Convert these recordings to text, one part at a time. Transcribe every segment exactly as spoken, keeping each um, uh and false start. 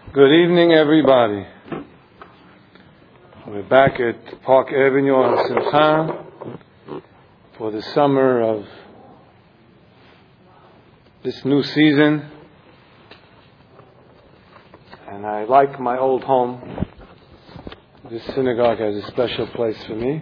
Good evening, everybody. We're back at Park Avenue on Simcha for the summer of this new season. And I like my old home. This synagogue has a special place for me.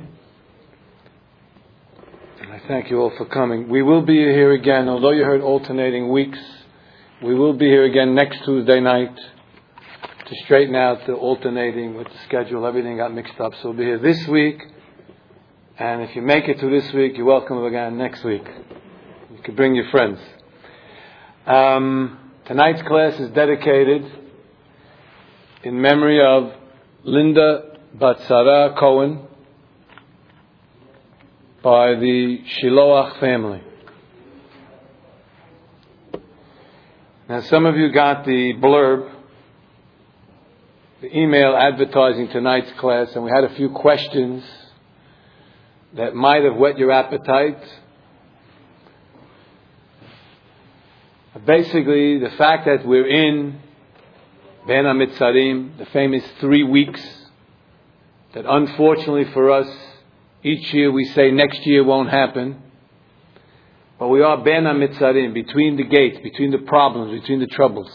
And I thank you all for coming. We will be here again, although you heard alternating weeks. We will be here again next Tuesday night to straighten out the alternating with the schedule. Everything got mixed up. So we'll be here this week. And if you make it to this week, you're welcome again next week. You can bring your friends. Um, tonight's class is dedicated in memory of Linda Batsara Cohen by the Shiloach family. Now some of you got the blurb, the email advertising tonight's class, and we had a few questions that might have whet your appetite. Basically, the fact that we're in Ben HaMitzarim, the famous three weeks, that unfortunately for us, each year we say next year won't happen, but we are Ben HaMitzarim, between the gates, between the problems, between the troubles.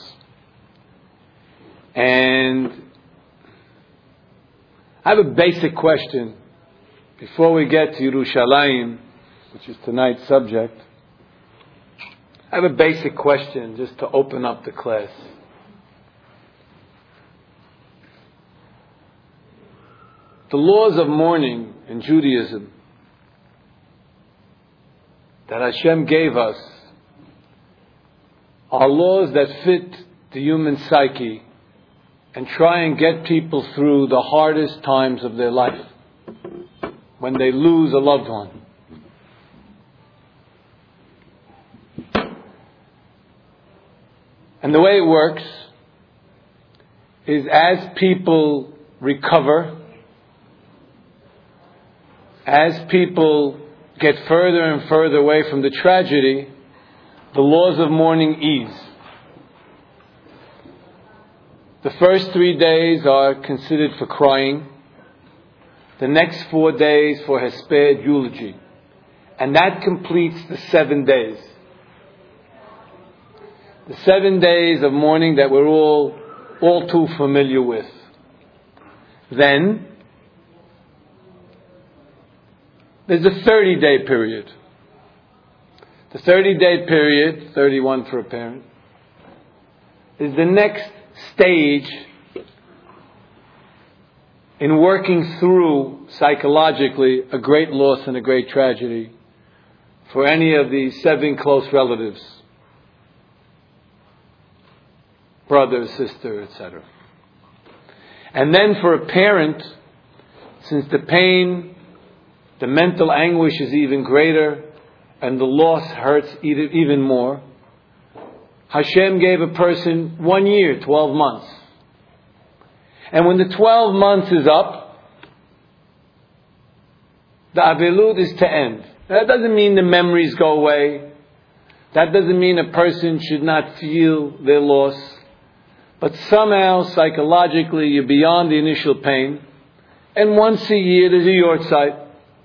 And I have a basic question before we get to Yerushalayim, which is tonight's subject. I have a basic question just to open up the class. The laws of mourning in Judaism that Hashem gave us are laws that fit the human psyche and try and get people through the hardest times of their life, when they lose a loved one. And the way it works is as people recover, as people get further and further away from the tragedy, the laws of mourning ease. The first three days are considered for crying. The next four days for hesped, eulogy. And that completes the seven days. The seven days of mourning that we're all, all too familiar with. Then, there's a thirty-day period. The thirty-day period, thirty-one for a parent, is the next stage in working through psychologically a great loss and a great tragedy for any of the seven close relatives, brother, sister, et cetera. And then for a parent, since the pain, the mental anguish is even greater and the loss hurts even more, Hashem gave a person one year, twelve months. And when the twelve months is up, the Avelut is to end. That doesn't mean the memories go away. That doesn't mean a person should not feel their loss. But somehow, psychologically, you're beyond the initial pain. And once a year, there's a yortzeit.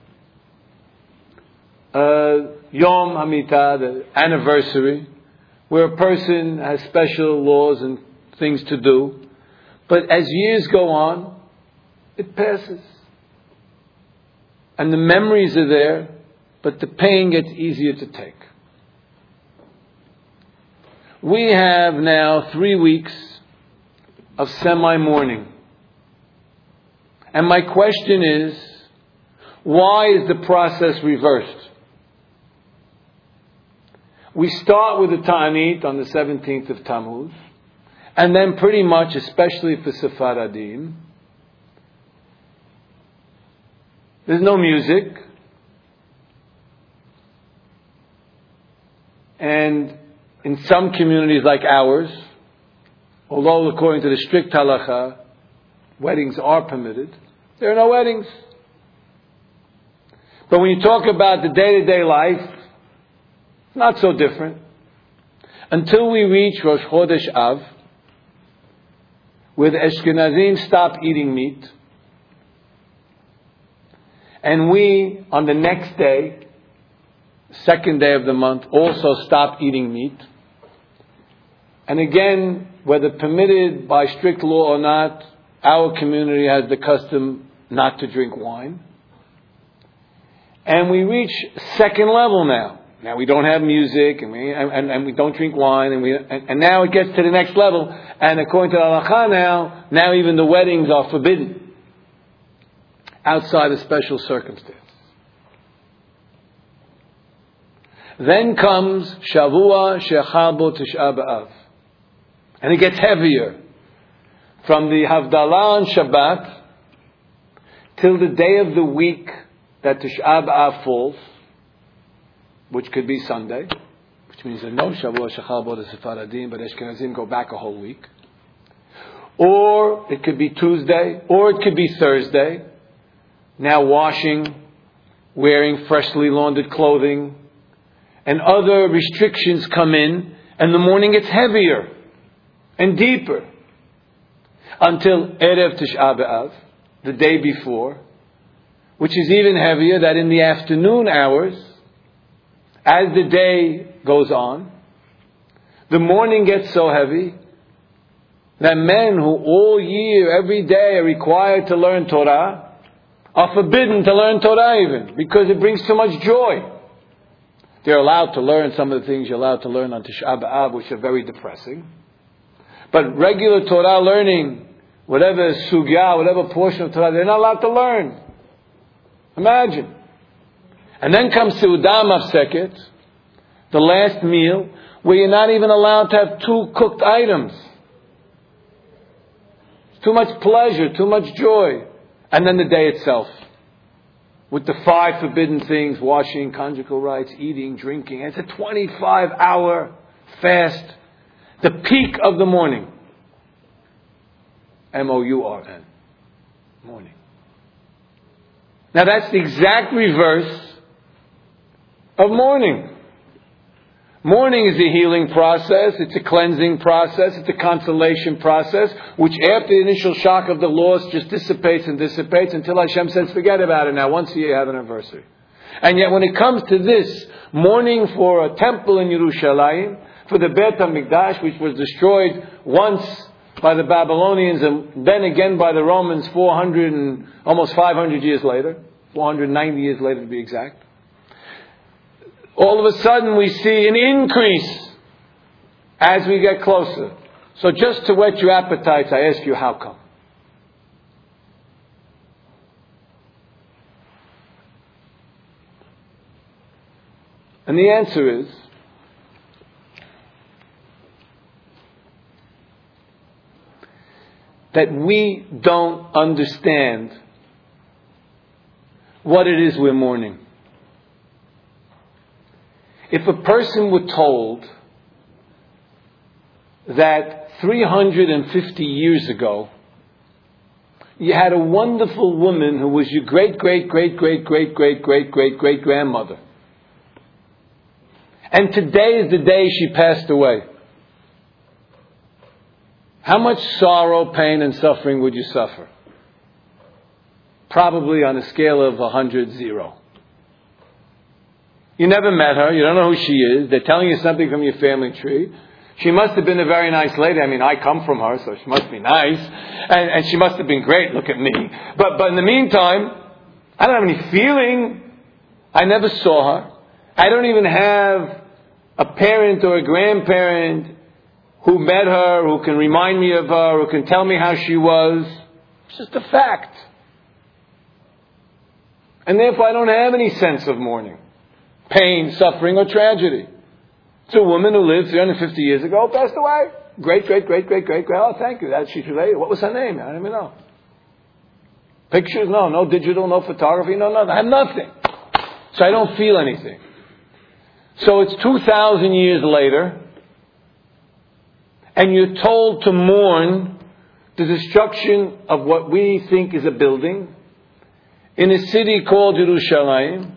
Uh, Yom HaMitah, the anniversary, where a person has special laws and things to do. But as years go on, it passes. And the memories are there, but the pain gets easier to take. We have now three weeks of semi-mourning. And my question is, why is the process reversed? We start with the Ta'anit on the seventeenth of Tammuz, and then pretty much, especially for Sephardim, there's no music, and in some communities like ours, although according to the strict halacha, weddings are permitted, there are no weddings. But when you talk about the day-to-day life, not so different. Until we reach Rosh Chodesh Av, where the Ashkenazim stop eating meat. And we, on the next day, second day of the month, also stop eating meat. And again, whether permitted by strict law or not, our community has the custom not to drink wine. And we reach second level now. Now we don't have music, and we and, and we don't drink wine, and we and, and now it gets to the next level. And according to the halakha now, now even the weddings are forbidden outside of special circumstance. Then comes Shavua Shechal Bo Tisha B'Av, and it gets heavier from the Havdalah on Shabbat till the day of the week that Tisha B'Av falls, which could be Sunday, which means that no Shavua Shechal Bo the Sephardim, but Ashkenazim go back a whole week. Or it could be Tuesday, or it could be Thursday. Now washing, wearing freshly laundered clothing, and other restrictions come in, and the morning gets heavier and deeper until Erev Tisha B'Av, the day before, which is even heavier, that in the afternoon hours, as the day goes on, the morning gets so heavy that men who all year, every day are required to learn Torah are forbidden to learn Torah even, because it brings so much joy. They're allowed to learn some of the things you're allowed to learn on Tisha B'Av, which are very depressing. But regular Torah learning, whatever sugya, whatever portion of Torah, they're not allowed to learn. Imagine. And then comes Seudah Mafseket, the last meal, where you're not even allowed to have two cooked items. It's too much pleasure, too much joy. And then the day itself, with the five forbidden things, washing, conjugal rights, eating, drinking. It's a twenty-five hour fast, the peak of the morning. M O U R N. Morning. Now that's the exact reverse of morning. Morning is a healing process, it's a cleansing process, it's a consolation process, which after the initial shock of the loss just dissipates and dissipates until Hashem says, forget about it now, once a year you have an anniversary. And yet when it comes to this, mourning for a temple in Yerushalayim, for the Beit HaMikdash, which was destroyed once by the Babylonians and then again by the Romans four hundred and almost five hundred years later, four hundred ninety years later to be exact. All of a sudden we see an increase as we get closer. So just to whet your appetites, I ask you, how come? And the answer is, that we don't understand what it is we're mourning. If a person were told that three hundred fifty years ago, you had a wonderful woman who was your great, great, great, great, great, great, great, great, great grandmother, and today is the day she passed away, how much sorrow, pain, and suffering would you suffer? Probably on a scale of one hundred, zero. You never met her. You don't know who she is. They're telling you something from your family tree. She must have been a very nice lady. I mean, I come from her, so she must be nice. And, and she must have been great. Look at me. But, but in the meantime, I don't have any feeling. I never saw her. I don't even have a parent or a grandparent who met her, who can remind me of her, who can tell me how she was. It's just a fact. And therefore I don't have any sense of mourning, pain, suffering, or tragedy. It's a woman who lived three hundred fifty years ago, passed away. Great, great, great, great, great, great. Oh, thank you. That's she's related. What was her name? I don't even know. Pictures? No. No digital, no photography, no nothing. I have nothing. So I don't feel anything. So it's two thousand years later, and you're told to mourn the destruction of what we think is a building in a city called Yerushalayim.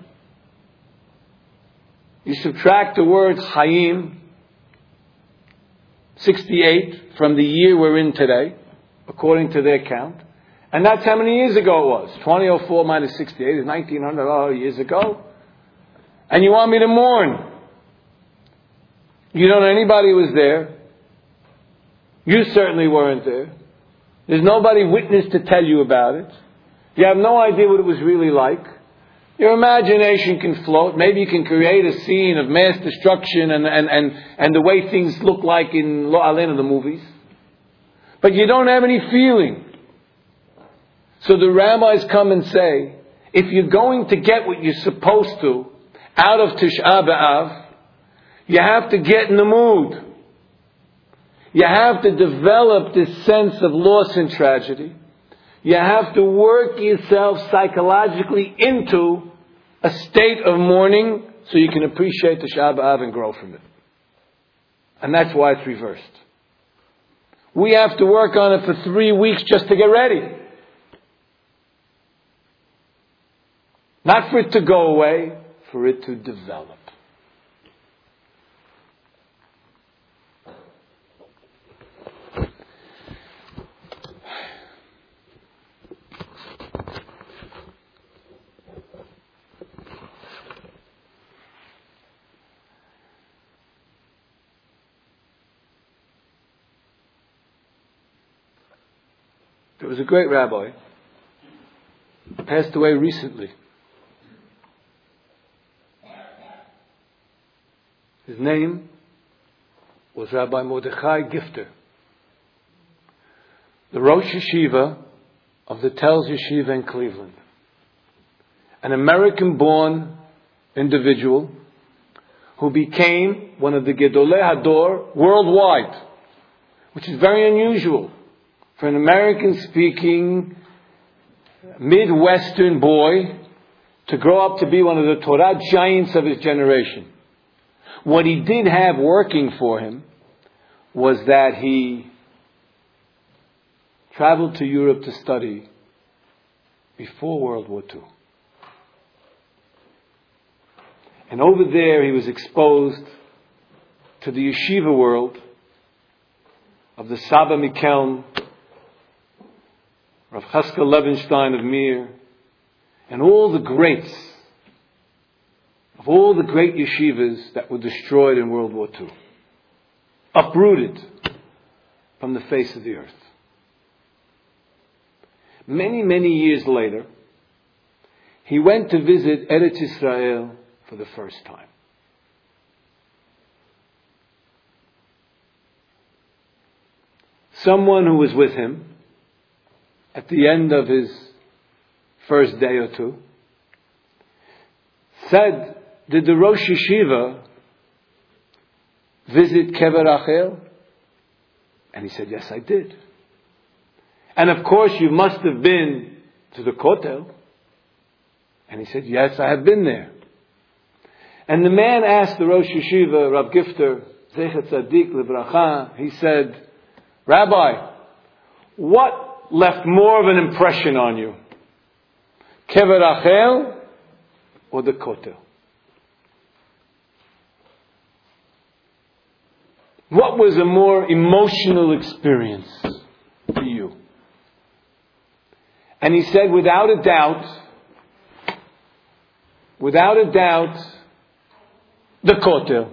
You subtract the word Chaim, sixty-eight, from the year we're in today, according to their count. And that's how many years ago it was. twenty oh four minus sixty-eight is nineteen hundred years ago. And you want me to mourn? You don't know anybody who was there. You certainly weren't there. There's nobody witness to tell you about it. You have no idea what it was really like. Your imagination can float. Maybe you can create a scene of mass destruction and, and, and, and the way things look like in Lo Alenu, the movies. But you don't have any feeling. So the rabbis come and say, if you're going to get what you're supposed to out of Tisha B'Av, you have to get in the mood. You have to develop this sense of loss and tragedy. You have to work yourself psychologically into a state of mourning so you can appreciate Tisha B'Av and grow from it. And that's why it's reversed. We have to work on it for three weeks just to get ready. Not for it to go away, for it to develop. There was a great rabbi, passed away recently. His name was Rabbi Mordechai Gifter, the Rosh Yeshiva of the Telz Yeshiva in Cleveland. An American-born individual who became one of the Gedolei Hador worldwide, which is very unusual for an American-speaking Midwestern boy to grow up to be one of the Torah giants of his generation. What he did have working for him was that he traveled to Europe to study before World War Two. And over there he was exposed to the yeshiva world of the Saba Mikeln, Rav Chaskel Levenstein of Mir, and all the greats of all the great yeshivas that were destroyed in World War Two. Uprooted from the face of the earth. Many, many years later, he went to visit Eretz Israel for the first time. Someone who was with him at the end of his first day or two said, did the Rosh Yeshiva visit Kever Rachel? And he said, yes, I did. And of course you must have been to the Kotel. And he said, yes, I have been there. And the man asked the Rosh Yeshiva, Rav Gifter, Zecher Tzadik Lebracha, he said, Rabbi, what left more of an impression on you? Kever Rachel or the Kotel? What was a more emotional experience for you? And he said, without a doubt, without a doubt, the Kotel.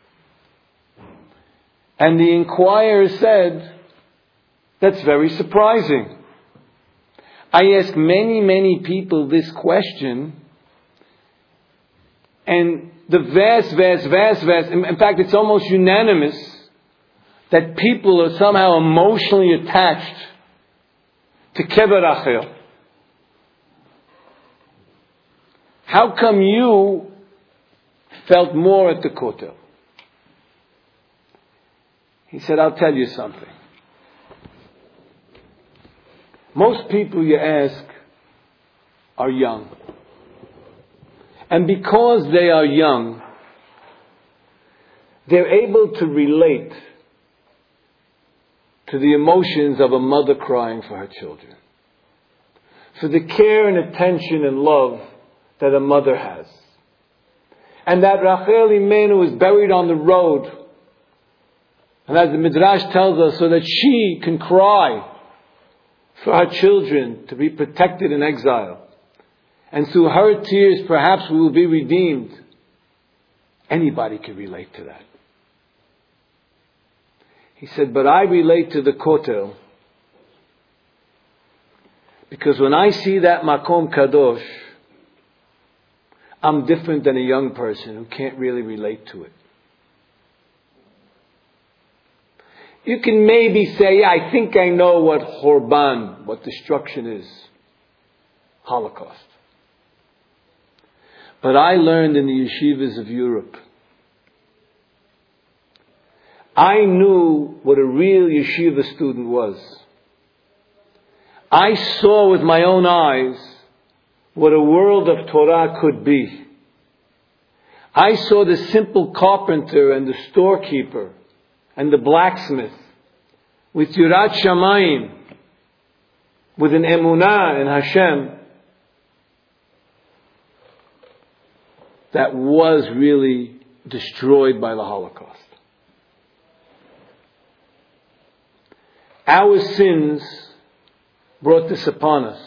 And the inquirer said, that's very surprising. I ask many, many people this question, and the vast, vast, vast, vast, in fact, it's almost unanimous that people are somehow emotionally attached to Kever Rachel. How come you felt more at the Kotel? He said, I'll tell you something. Most people you ask are young. And because they are young, they're able to relate to the emotions of a mother crying for her children. For the care and attention and love that a mother has. And that Rachel Imenu is buried on the road. And as the Midrash tells us, so that she can cry for our children to be protected in exile. And through her tears, perhaps we will be redeemed. Anybody can relate to that. He said, but I relate to the Kotel because when I see that Makom Kadosh, I'm different than a young person who can't really relate to it. You can maybe say, yeah, I think I know what Horban, what destruction is. Holocaust. But I learned in the yeshivas of Europe. I knew what a real yeshiva student was. I saw with my own eyes what a world of Torah could be. I saw the simple carpenter and the storekeeper and the blacksmith with Yirat Shamayim, with an emunah in Hashem that was really destroyed by the Holocaust. Our sins brought this upon us.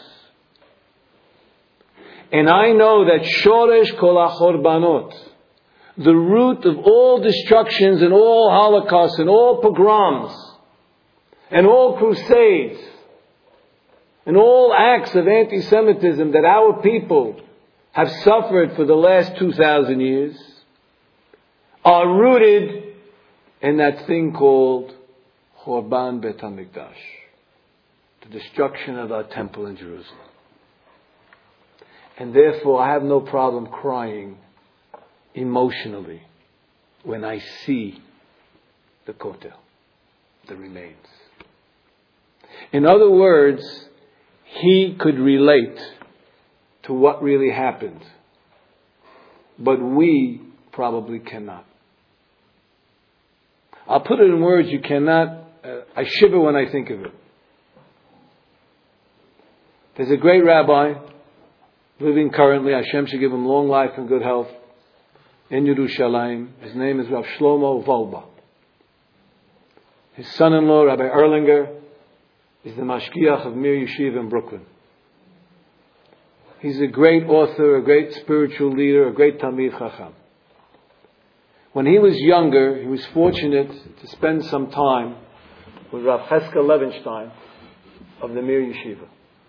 And I know that Shoresh Kol HaChorbanot, the root of all destructions and all holocausts and all pogroms and all crusades and all acts of anti-Semitism that our people have suffered for the last two thousand years are rooted in that thing called Chorban Bet HaMikdash, the destruction of our temple in Jerusalem. And therefore I have no problem crying emotionally when I see the Kotel, the remains. In other words, he could relate to what really happened, but we probably cannot. I'll put it in words you cannot, uh, I shiver when I think of it. There's a great rabbi living currently, Hashem should give him long life and good health, in Yerushalayim. His name is Rav Shlomo Wolbe. His son-in-law, Rabbi Erlinger, is the Mashgiach of Mir Yeshiva in Brooklyn. He's a great author, a great spiritual leader, a great Talmid Chacham. When he was younger, he was fortunate to spend some time with Rav Cheskel Levenstein of the Mir Yeshiva.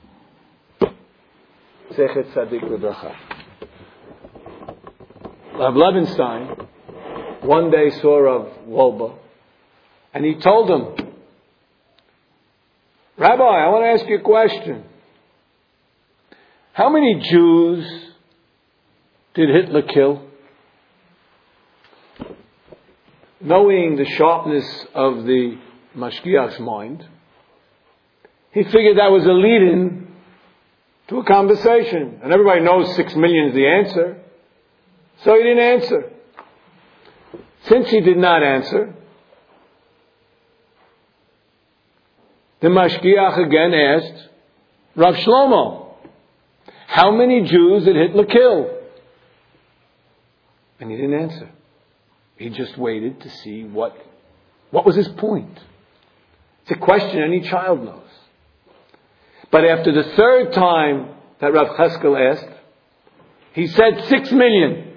Zechet Tzadik L'Bracha. Rav Levenstein one day saw Rav Wolbe and he told him, Rabbi, I want to ask you a question. How many Jews did Hitler kill? Knowing the sharpness of the Mashgiach's mind, he figured that was a lead-in to a conversation. And everybody knows six million is the answer. So he didn't answer. Since he did not answer, the Mashgiach again asked, Rav Shlomo, how many Jews did Hitler kill? And he didn't answer. He just waited to see what, what was his point. It's a question any child knows. But after the third time that Rav Cheskel asked, he said six million.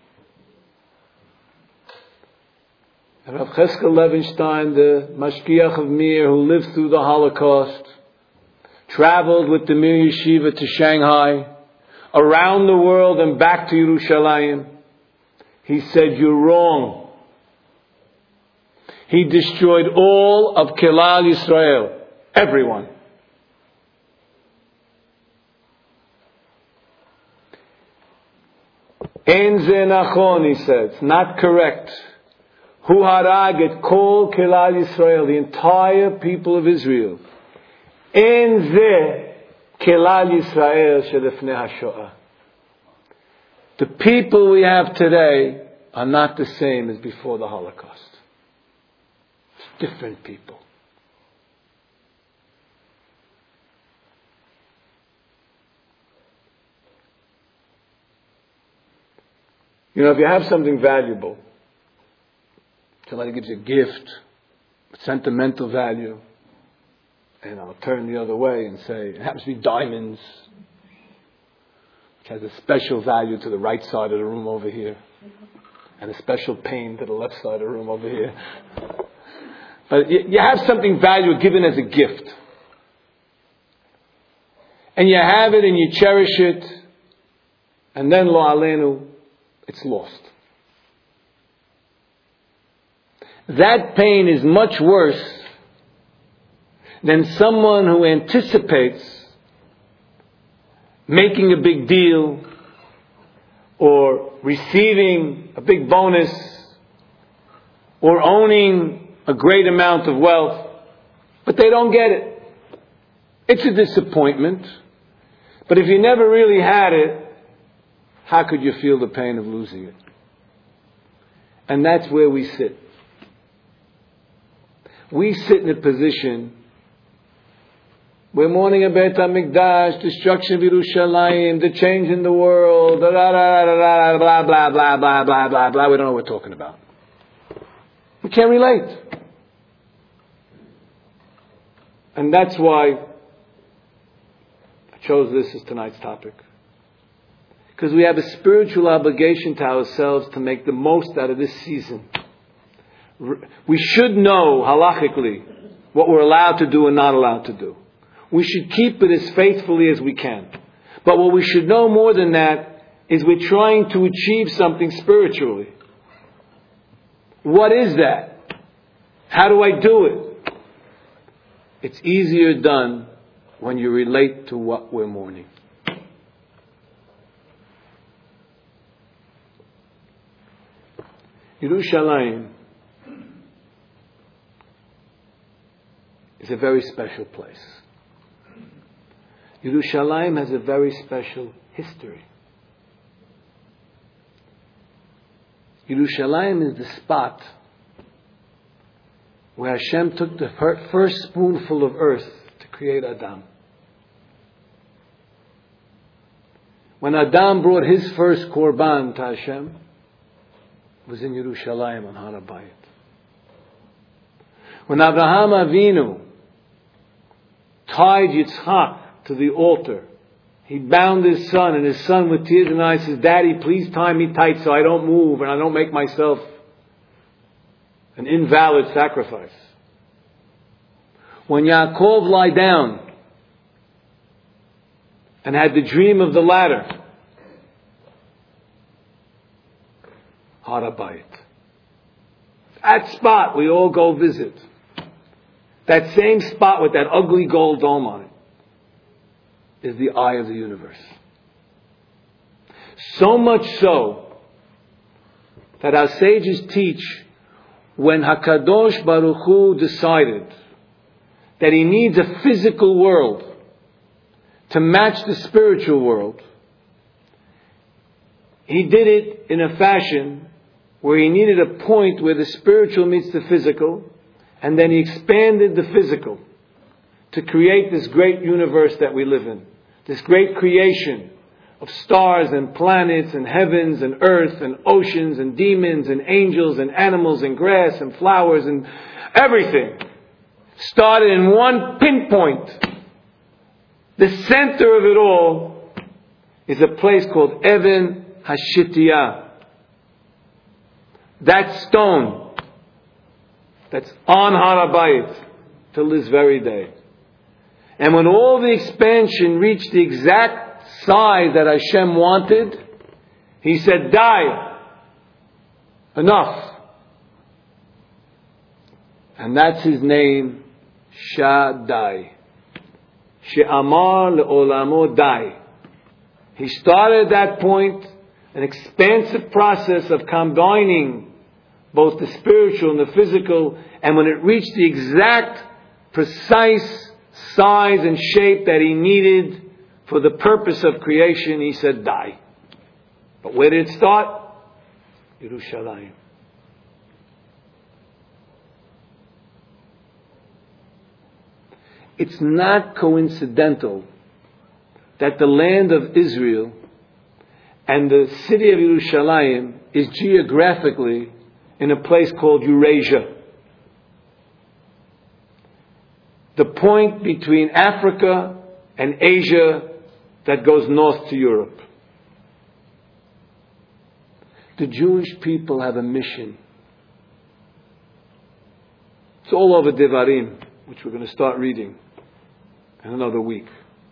And Rav Cheskel Levenstein, the Mashgiach of Mir, who lived through the Holocaust, traveled with the Mir Yeshiva to Shanghai, around the world and back to Yerushalayim. He said, you're wrong. He destroyed all of Kilal Yisrael. Everyone. En ze nachon, he said. It's not correct. Hu harag et kol Kilal Yisrael, the entire people of Israel. En ze Kilal Yisrael shelefnei HaShoah. The people we have today are not the same as before the Holocaust. It's different people. You know, if you have something valuable, somebody gives you a gift, sentimental value, and I'll turn the other way and say, it happens to be diamonds, which has a special value to the right side of the room over here, and a special pain to the left side of the room over here. But you have something valuable given as a gift. And you have it and you cherish it, and then lo aleinu, it's lost. That pain is much worse than someone who anticipates making a big deal or receiving a big bonus or owning a great amount of wealth, but they don't get it. It's a disappointment. But if you never really had it, how could you feel the pain of losing it? And that's where we sit. We sit in a position, we're mourning a Beit HaMikdash, destruction of Yerushalayim, the change in the world, blah, blah, blah, blah, blah, blah, blah, blah, blah, blah. We don't know what we're talking about. We can't relate. And that's why I chose this as tonight's topic. Because we have a spiritual obligation to ourselves to make the most out of this season. We should know halachically what we're allowed to do and not allowed to do. We should keep it as faithfully as we can. But what we should know more than that is we're trying to achieve something spiritually. What is that? How do I do it? It's easier done when you relate to what we're mourning. Yerushalayim is a very special place. Yerushalayim has a very special history. Yerushalayim is the spot where Hashem took the first spoonful of earth to create Adam. When Adam brought his first korban to Hashem, it was in Yerushalayim on Har HaBayit. When Abraham Avinu tied Yitzchak to the altar, he bound his son, and his son with tears in his eyes says, Daddy, please tie me tight so I don't move and I don't make myself an invalid sacrifice. When Yaakov lay down and had the dream of the ladder, Har HaBayit. That spot we all go visit. That same spot with that ugly gold dome on it is the eye of the universe. So much so that our sages teach when HaKadosh Baruch Hu decided that He needs a physical world to match the spiritual world, He did it in a fashion where He needed a point where the spiritual meets the physical, and then He expanded the physical to create this great universe that we live in. This great creation of stars and planets and heavens and earth and oceans and demons and angels and animals and grass and flowers and everything started in one pinpoint. The center of it all is a place called Even HaShitiyah. That stone that's on Har HaBayit till this very day. And when all the expansion reached the exact size that Hashem wanted, He said, die. Enough. And that's His name, Shaddai. She'amar le'olamo dai. He started at that point an expansive process of combining both the spiritual and the physical, and when it reached the exact, precise size and shape that He needed for the purpose of creation, He said, die. But where did it start? Yerushalayim. It's not coincidental that the land of Israel and the city of Yerushalayim is geographically in a place called Eurasia. The point between Africa and Asia that goes north to Europe. The Jewish people have a mission. It's all over Devarim, which we're going to start reading in another week.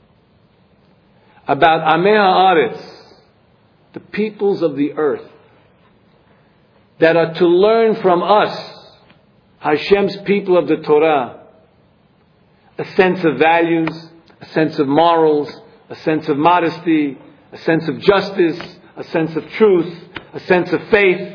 About Amei Haaretz, the peoples of the earth, that are to learn from us, Hashem's people of the Torah, a sense of values, a sense of morals, a sense of modesty, a sense of justice, a sense of truth, a sense of faith.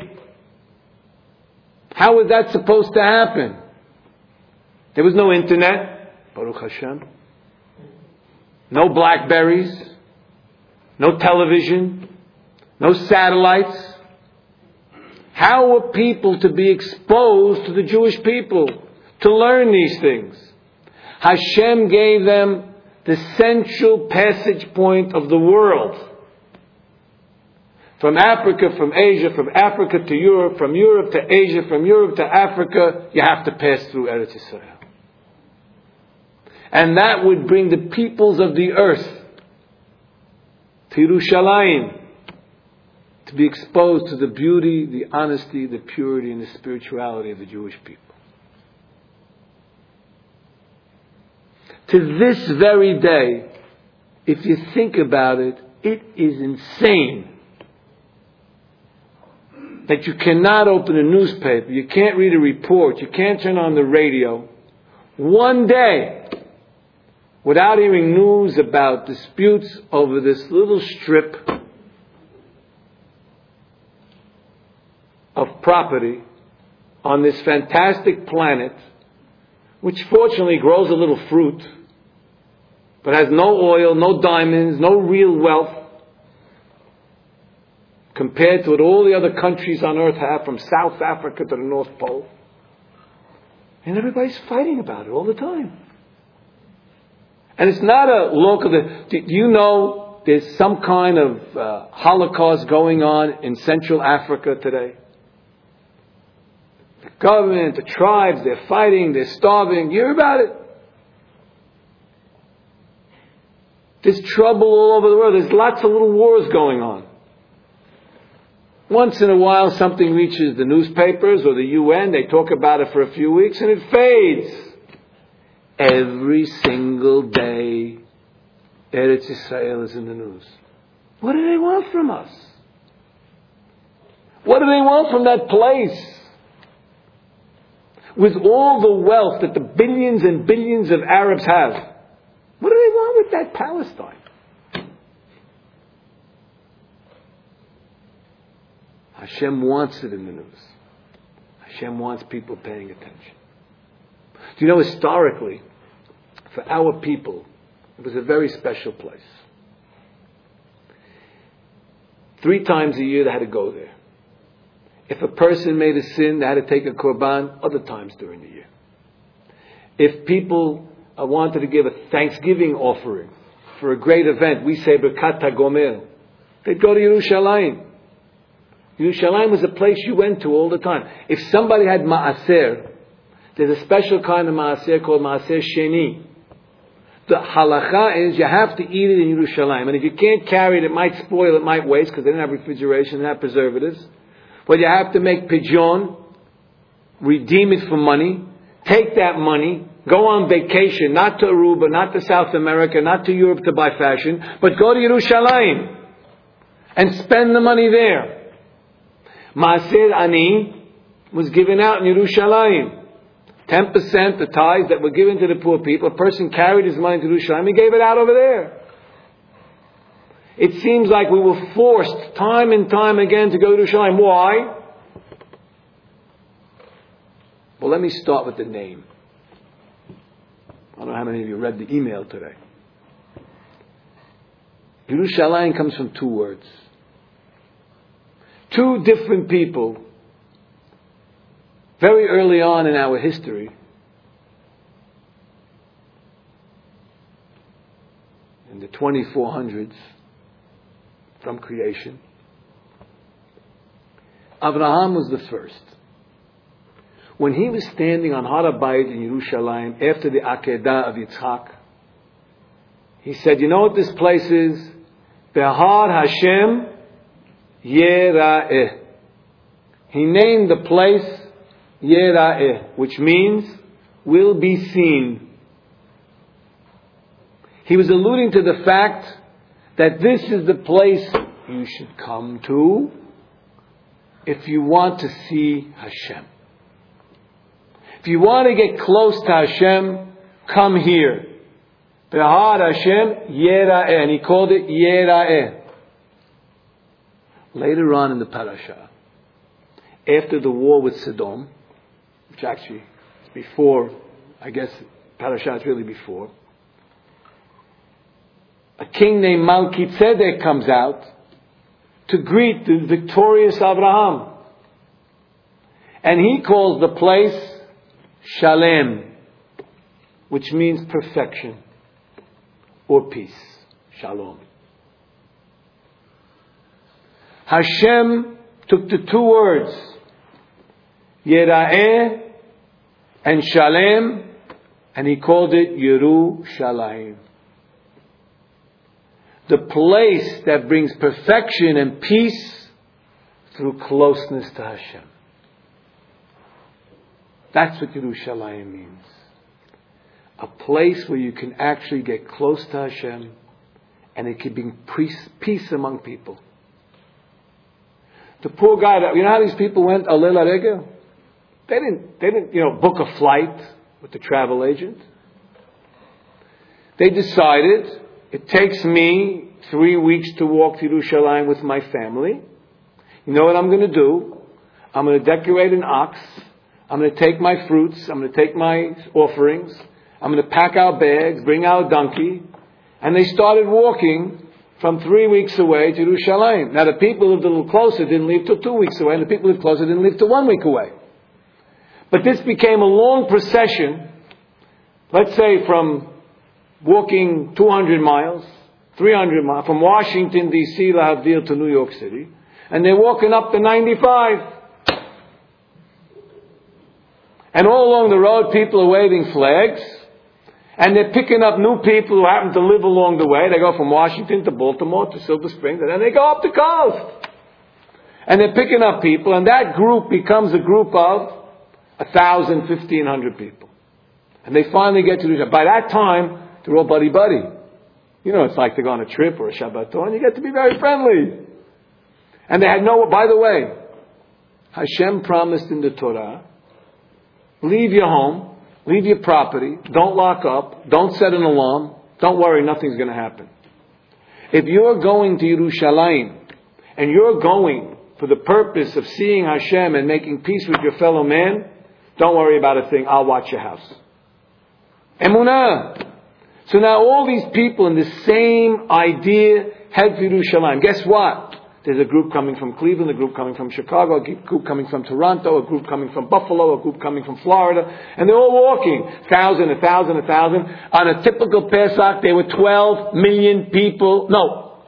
How was that supposed to happen? There was no internet, Baruch Hashem. No Blackberries. No television. No satellites. How were people to be exposed to the Jewish people to learn these things? Hashem gave them the central passage point of the world. From Africa, from Asia, from Africa to Europe, from Europe to Asia, from Europe to Africa, you have to pass through Eretz Yisrael. And that would bring the peoples of the earth to Yerushalayim, to be exposed to the beauty, the honesty, the purity, and the spirituality of the Jewish people. To this very day, if you think about it, it is insane that you cannot open a newspaper, you can't read a report, you can't turn on the radio one day without hearing news about disputes over this little strip of property on this fantastic planet, which fortunately grows a little fruit, but has no oil, no diamonds, no real wealth, compared to what all the other countries on earth have, from South Africa to the North Pole. And everybody's fighting about it all the time. And it's not a local... Do you know there's some kind of uh, Holocaust going on in Central Africa today? The government, the tribes, they're fighting, they're starving. You hear about it? There's trouble all over the world. There's lots of little wars going on. Once in a while something reaches the newspapers or the U N, they talk about it for a few weeks and it fades. Every single day, Eretz Yisrael is in the news. What do they want from us? What do they want from that place? With all the wealth that the billions and billions of Arabs have, what do they want with that Palestine? Hashem wants it in the news. Hashem wants people paying attention. Do you know, historically, for our people, it was a very special place. Three times a year they had to go there. If a person made a sin, they had to take a korban other times during the year. If people uh, wanted to give a Thanksgiving offering for a great event, we say Birkat HaGomer, they'd go to Yerushalayim. Yerushalayim was a place you went to all the time. If somebody had Ma'aser, there's a special kind of Ma'aser called Ma'aser Sheni. The halacha is you have to eat it in Yerushalayim. And if you can't carry it, it might spoil, it might waste, because they didn't have refrigeration, they didn't have preservatives. But you have to make pidyon, redeem it for money, take that money, go on vacation, not to Aruba, not to South America, not to Europe to buy fashion, but go to Yerushalayim and spend the money there. Maaser Ani was given out in Yerushalayim. ten percent, the tithes that were given to the poor people, a person carried his money to Yerushalayim, he gave it out over there. It seems like we were forced time and time again to go to Yerushalayim. Why? Well, let me start with the name. I don't know how many of you read the email today. Yerushalayim comes from two words. Two different people, very early on in our history, in the twenty-four hundreds from creation, Abraham was the first. When he was standing on Har HaBayit in Yerushalayim after the Akedah of Yitzchak, he said, you know what this place is? Behar Hashem Yera'eh. He named the place Yera'eh, which means will be seen. He was alluding to the fact that this is the place you should come to if you want to see Hashem. If you want to get close to Hashem, come here. Behar Hashem Yera'eh. And he called it Yera'eh. Later on in the parasha, after the war with Sodom, which actually is before, I guess parasha is really before, a king named Melchizedek comes out to greet the victorious Abraham. And he calls the place Shalem, which means perfection or peace. Shalom. Hashem took the two words, Yera'eh and Shalem, and he called it Yerushalayim. The place that brings perfection and peace through closeness to Hashem. That's what Yerushalayim means. A place where you can actually get close to Hashem and it can bring peace, peace among people. The poor guy, that, you know how these people went, Alei Laregel? They didn't, they didn't, you know, book a flight with the travel agent. They decided, it takes me three weeks to walk to Yerushalayim with my family. You know what I'm going to do? I'm going to decorate an ox. I'm going to take my fruits. I'm going to take my offerings. I'm going to pack our bags, bring our donkey. And they started walking from three weeks away to Yerushalayim. Now the people who lived a little closer didn't leave till two weeks away, and the people who lived closer didn't leave till one week away. But this became a long procession, let's say from walking two hundred miles, three hundred miles, from Washington, D C, Lahavdil to New York City, and they're walking up the ninety-five. And all along the road, people are waving flags, and they're picking up new people who happen to live along the way. They go from Washington to Baltimore to Silver Spring, and then they go up the coast. And they're picking up people, and that group becomes a group of a thousand, fifteen hundred people. And they finally get to Yerushalayim. By that time, they're all buddy-buddy. You know, it's like to go on a trip or a Shabbaton. You get to be very friendly. And they had no, by the way, Hashem promised in the Torah, leave your home, leave your property, don't lock up, don't set an alarm, don't worry, nothing's going to happen. If you're going to Yerushalayim, and you're going for the purpose of seeing Hashem and making peace with your fellow man, don't worry about a thing, I'll watch your house. Emunah. So now all these people in the same idea head for Yerushalayim. Guess what? There's a group coming from Cleveland, a group coming from Chicago, a group coming from Toronto, a group coming from Buffalo, a group coming from Florida. And they're all walking. Thousand, a thousand, a thousand. On a typical Pesach, there were twelve million people. No.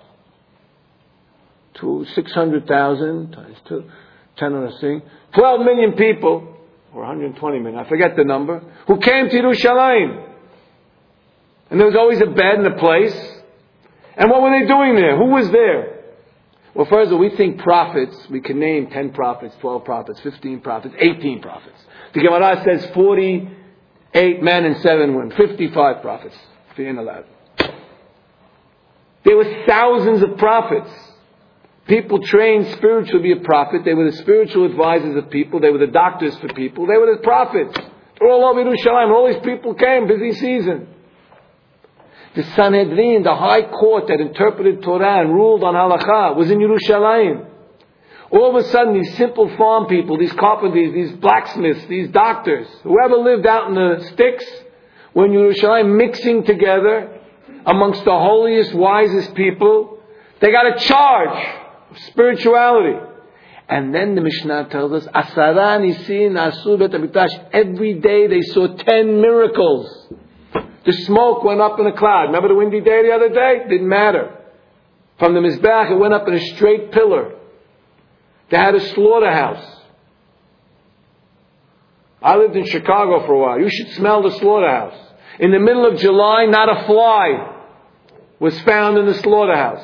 To six hundred thousand times two, ten on a thing. twelve million people, or one hundred twenty million, I forget the number, who came to Yerushalayim. And there was always a bed and a place. And what were they doing there? Who was there? Well, first of all, we think prophets, we can name ten prophets, twelve prophets, fifteen prophets, eighteen prophets. The Gemara says forty-eight men and seven women, fifty-five prophets, if you're allowed. There were thousands of prophets. People trained spiritually to be a prophet. They were the spiritual advisors of people. They were the doctors for people. They were the prophets. They're all over Yerushalayim. All these people came, busy season. The Sanhedrin, the high court that interpreted Torah and ruled on halakha, was in Yerushalayim. All of a sudden, these simple farm people, these carpenters, these blacksmiths, these doctors, whoever lived out in the sticks, were in Yerushalayim mixing together amongst the holiest, wisest people. They got a charge of spirituality. And then the Mishnah tells us, Asara nisin asu bet hamikdash. Every day they saw ten miracles. The smoke went up in a cloud. Remember the windy day the other day? Didn't matter. From the Mizbeach, it went up in a straight pillar. They had a slaughterhouse. I lived in Chicago for a while. You should smell the slaughterhouse. In the middle of July, not a fly was found in the slaughterhouse.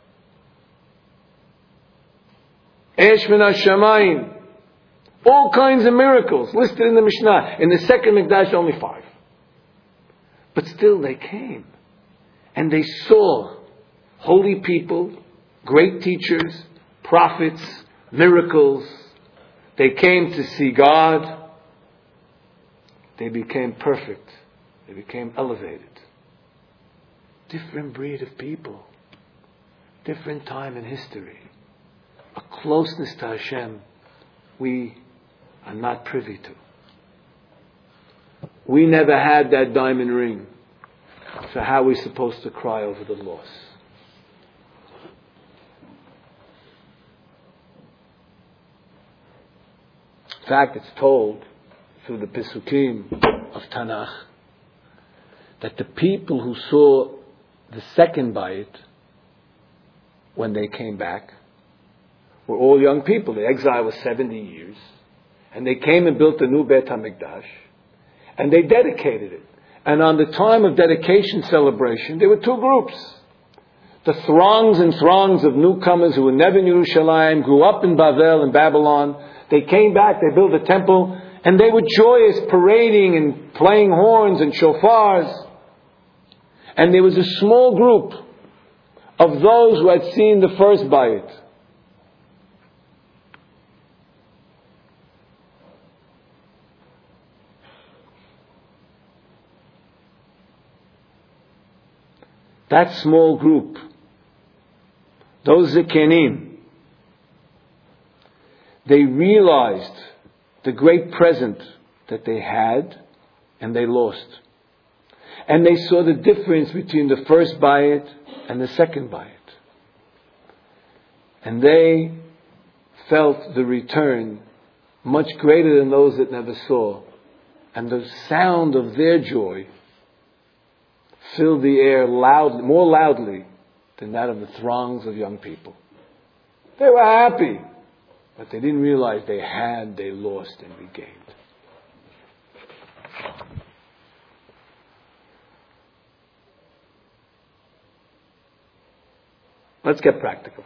Esh min hashamayim. All kinds of miracles listed in the Mishnah. In the second Mikdash, only five. But still they came. And they saw holy people, great teachers, prophets, miracles. They came to see God. They became perfect. They became elevated. Different breed of people. Different time in history. A closeness to Hashem we are not privy to. We never had that diamond ring. So how are we supposed to cry over the loss? In fact, it's told through the Pesukim of Tanakh that the people who saw the second bayit when they came back were all young people. The exile was seventy years. And they came and built a new Beit HaMikdash. And they dedicated it. And on the time of dedication celebration, there were two groups. The throngs and throngs of newcomers who were never in Yerushalayim, grew up in Bavel and Babylon. They came back, they built a temple, and they were joyous, parading and playing horns and shofars. And there was a small group of those who had seen the first bayit. That small group, those Zikenim, they realized the great present that they had and they lost. And they saw the difference between the first bayit and the second bayit. And they felt the return much greater than those that never saw. And the sound of their joy filled the air loud, more loudly than that of the throngs of young people. They were happy, but they didn't realize they had, they lost, and regained. Let's get practical.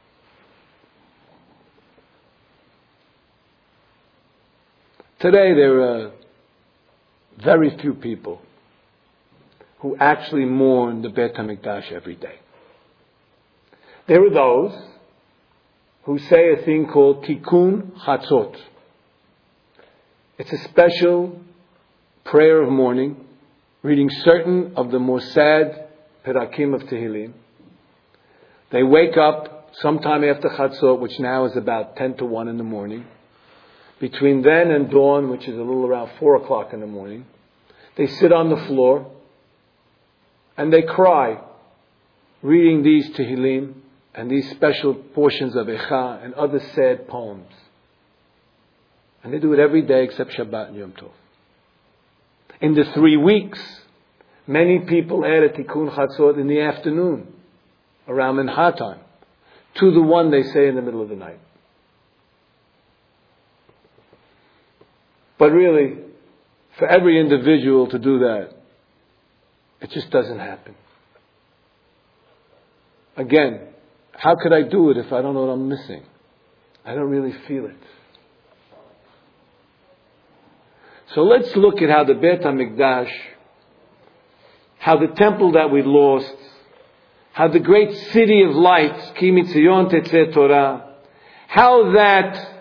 Today there are very few people who actually mourn the Beit HaMikdash every day. There are those who say a thing called Tikkun Chatzot. It's a special prayer of mourning, reading certain of the more sad Perakim of Tehillim. They wake up sometime after Chatzot, which now is about ten to one in the morning. Between then and dawn, which is a little around four o'clock in the morning, they sit on the floor and they cry, reading these Tehillim and these special portions of Echa and other sad poems. And they do it every day except Shabbat and Yom Tov. In the three weeks, many people add a Tikkun Chatzot in the afternoon, around Mincha time, to the one they say in the middle of the night. But really, for every individual to do that, it just doesn't happen. Again, how could I do it if I don't know what I'm missing? I don't really feel it. So let's look at how the Beit HaMikdash, how the temple that we lost, how the great city of lights, Ki Mitzion Tetzeh Torah, how that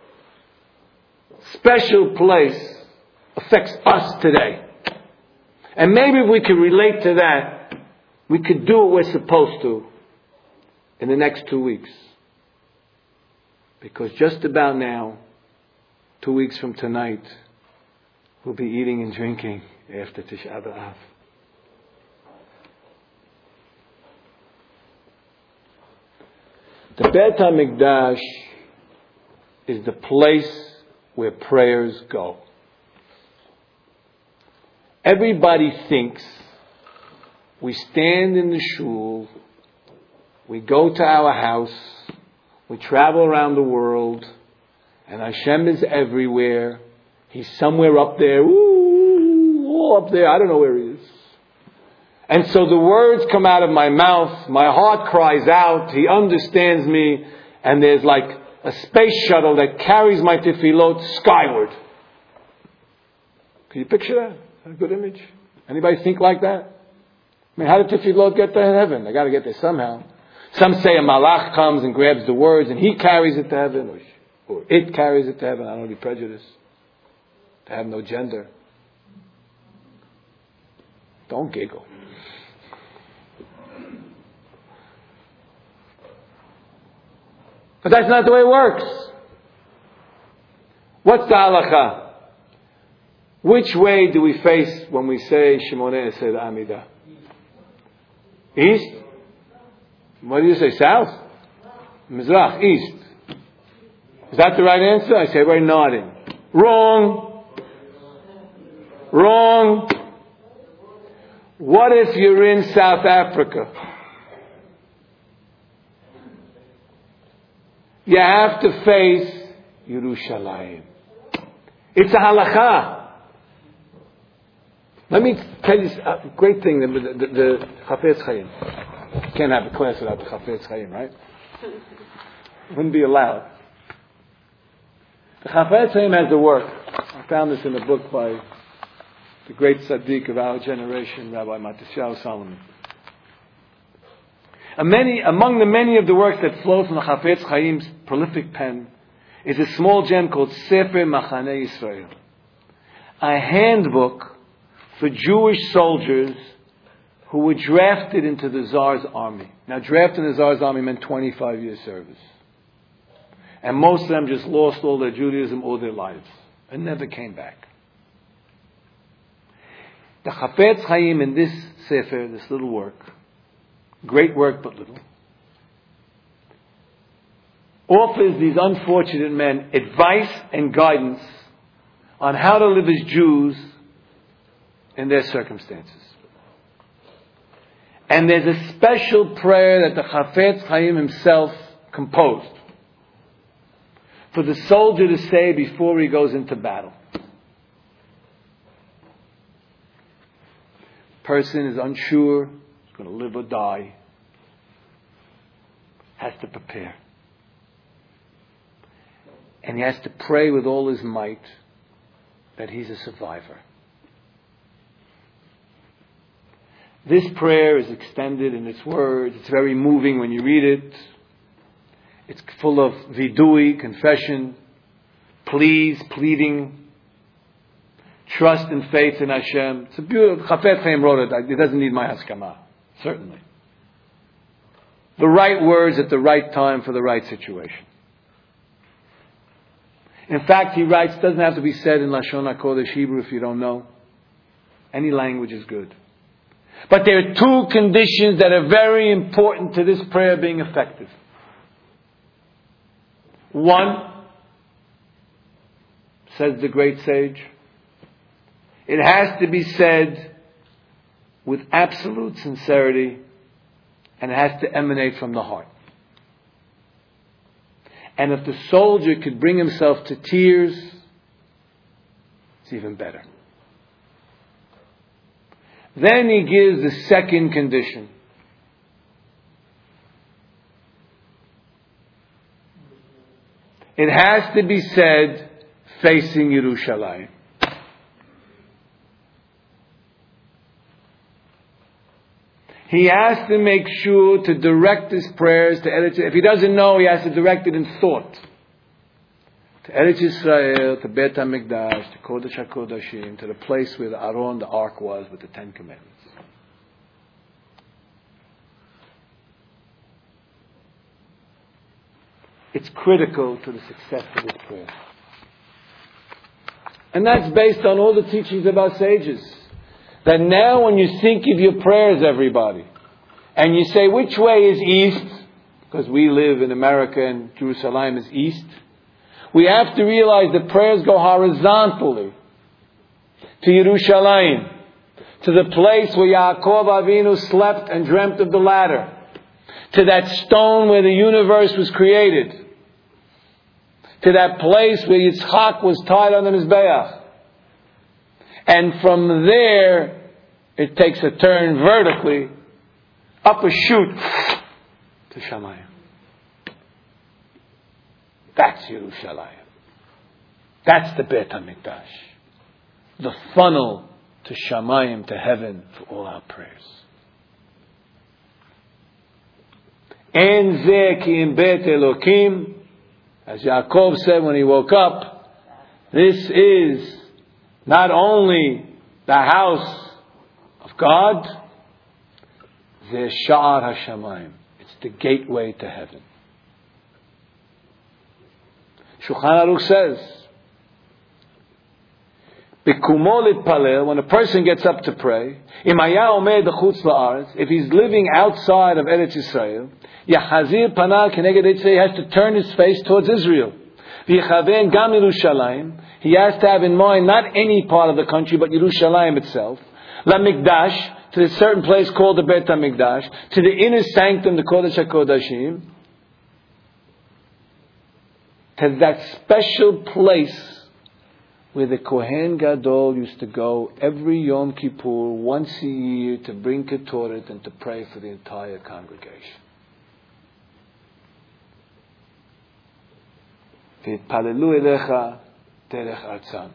special place affects us today. And maybe if we could relate to that, we could do what we're supposed to in the next two weeks. Because just about now, two weeks from tonight, we'll be eating and drinking after Tisha B'Av. The Beit HaMikdash is the place where prayers go. Everybody thinks we stand in the shul, we go to our house, we travel around the world, and Hashem is everywhere, He's somewhere up there, ooh, all up there. I don't know where he is. And so the words come out of my mouth. My heart cries out. He understands me. And there's like a space shuttle that carries my tefillot skyward. Can you picture that? A good image? Anybody think like that? I mean, how did tefillot get to heaven? They got to get there somehow. Some say a malach comes and grabs the words and he carries it to heaven, or, or it carries it to heaven. I don't want to be prejudiced. To have no gender. Don't giggle. But that's not the way it works. What's the halacha? Which way do we face when we say Shemoneh Esrei Amidah? East? What do you say? South? Mizrach, east. Is that the right answer? I say, everybody nodding. Wrong. Wrong. What if you're in South Africa? You have to face Yerushalayim. It's a halacha. Let me tell you a great thing, the, the, the Chafetz Chaim. You can't have a class without the Chafetz Chaim, right? Wouldn't be allowed. The Chafetz Chaim has the work. I found this in a book by the great tzaddik of our generation, Rabbi Matisyahu Solomon. And many, among the many of the works that flow from the Chafetz Chaim's prolific pen is a small gem called Sefer Machaneh Yisrael, a handbook for Jewish soldiers who were drafted into the Tsar's army. Now, drafted in the Tsar's army meant twenty-five years service. And most of them just lost all their Judaism all their lives and never came back. The Chafetz Chaim in this Sefer, this little work, great work but little, offers these unfortunate men advice and guidance on how to live as Jews in their circumstances. And there's a special prayer that the Chafetz Chaim himself composed for the soldier to say before he goes into battle. Person is unsure, is going to live or die, has to prepare. And he has to pray with all his might that he's a survivor. This prayer is extended in its words. It's very moving when you read it. It's full of vidui, confession, pleas, pleading, trust and faith in Hashem. It's a beautiful. Chafetz Chaim wrote it. It doesn't need my haskama, certainly. The right words at the right time for the right situation. In fact, he writes, it doesn't have to be said in Lashon HaKodesh Hebrew if you don't know. Any language is good. But there are two conditions that are very important to this prayer being effective. One, says the great sage, it has to be said with absolute sincerity and it has to emanate from the heart. And if the soldier could bring himself to tears, it's even better. Then he gives the second condition. It has to be said facing Yerushalayim. He has to make sure to direct his prayers to Eretz. If he doesn't know, he has to direct it in thought. To Eretz Yisrael, to Beit HaMikdash, to Kodesh HaKodashim, to the place where the Aron, the Ark was with the Ten Commandments. It's critical to the success of this prayer. And that's based on all the teachings of our sages. That now when you think of your prayers, everybody, and you say, which way is east? Because we live in America and Jerusalem is east. We have to realize that prayers go horizontally to Yerushalayim, to the place where Yaakov Avinu slept and dreamt of the ladder, to that stone where the universe was created, to that place where Yitzchak was tied on the Mizbeach, And from there, it takes a turn vertically, up a chute, to Shamayim. That's Yerushalayim. That's the Beit HaMikdash. The funnel to Shamayim, to heaven, for all our prayers. En ze ki im Beit Elokim, as Yaakov said when he woke up, this is not only the house of God, ze Sha'ar HaShamayim. It's the gateway to heaven. Shulchan Aruch says, when a person gets up to pray, if he's living outside of Eretz Yisrael, he has to turn his face towards Israel. He has to have in mind not any part of the country, but Yerushalayim itself. La Mikdash, to a certain place called the Beit HaMikdash, to the inner sanctum, the Kodesh HaKodashim, to that special place where the Kohen Gadol used to go every Yom Kippur, once a year, to bring Ketoret and to pray for the entire congregation. V'yitpalelu elecha derech artzam.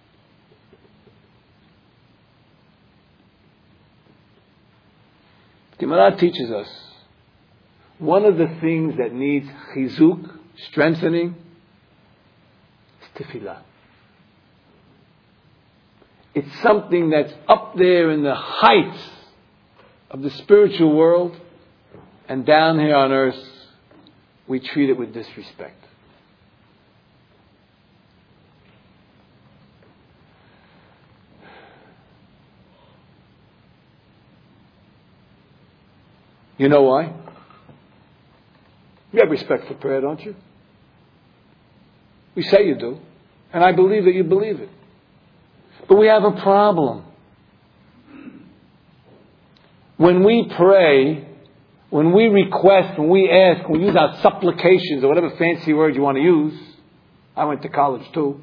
Gemara teaches us one of the things that needs chizuk, strengthening, is tefillah. It's something that's up there in the heights of the spiritual world, and down here on earth, we treat it with disrespect. You know why? You have respect for prayer, don't you? We say you do, and I believe that you believe it. But we have a problem. When we pray, when we request, when we ask, when we use our supplications, or whatever fancy word you want to use, I went to college too,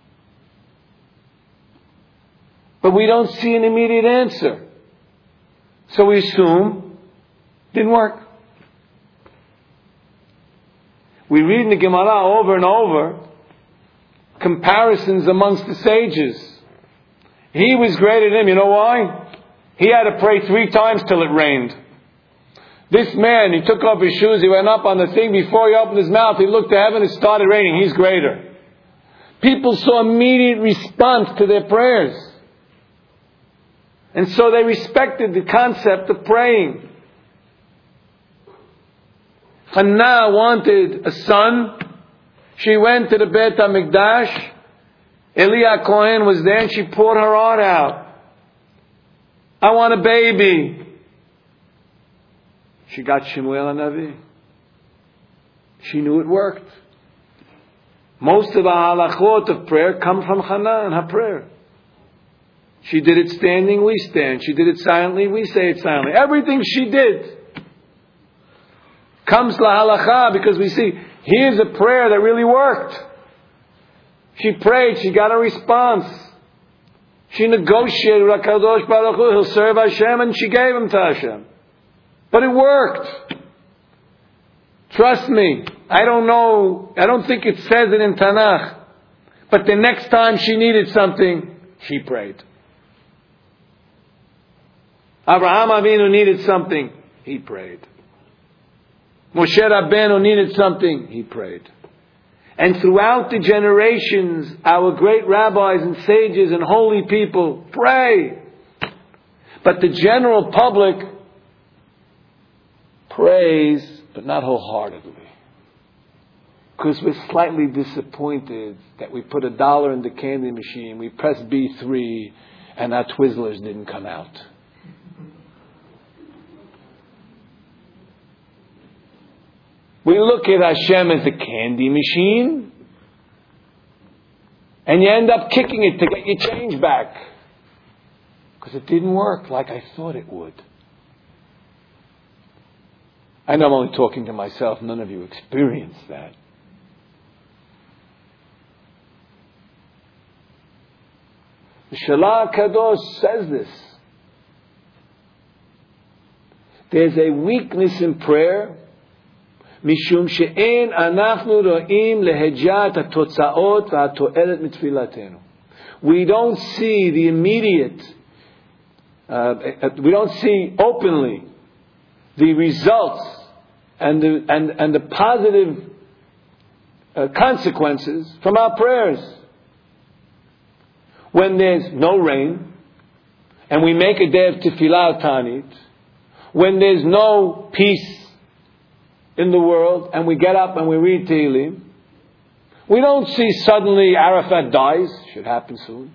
but we don't see an immediate answer. So we assume it didn't work. We read in the Gemara over and over comparisons amongst the sages. He was greater than him. You know why? He had to pray three times till it rained. This man, he took off his shoes, he went up on the thing, before he opened his mouth, he looked to heaven, it started raining. He's greater. People saw immediate response to their prayers. And so they respected the concept of praying. Hannah wanted a son. She went to the Beit HaMikdash. Eliah Cohen was there and she poured her heart out. I want a baby. She got Shemuel HaNavi. She knew it worked. Most of our halachot of prayer come from Hannah and her prayer. She did it standing, we stand. She did it silently, we say it silently. Everything she did comes la halacha because we see, here's a prayer that really worked. She prayed, she got a response. She negotiated with HaKadosh Baruch Hu, he'll serve Hashem, and she gave him to Hashem. But it worked. Trust me, I don't know, I don't think it says it in Tanakh, but the next time she needed something, she prayed. Abraham Avinu needed something, he prayed. Moshe Rabbeinu needed something, he prayed. And throughout the generations, our great rabbis and sages and holy people pray. But the general public prays, but not wholeheartedly. Because we're slightly disappointed that we put a dollar in the candy machine, we pressed B three, and our Twizzlers didn't come out. We look at Hashem as a candy machine, and you end up kicking it to get your change back. Because it didn't work like I thought it would. I know I'm only talking to myself, none of you experienced that. The Shelah Kadosh says this. There's a weakness in prayer. Mishum she'en anachnu ro'im lehejat hatotzaot v'hato'elet mitfilatenu. We don't see the immediate, uh, we don't see openly the results and the, and, and the positive uh, consequences from our prayers. When there's no rain, and we make a day of tefillah tanit, when there's no peace in the world, and we get up and we read Tehillim, we don't see suddenly Arafat dies. Should happen soon.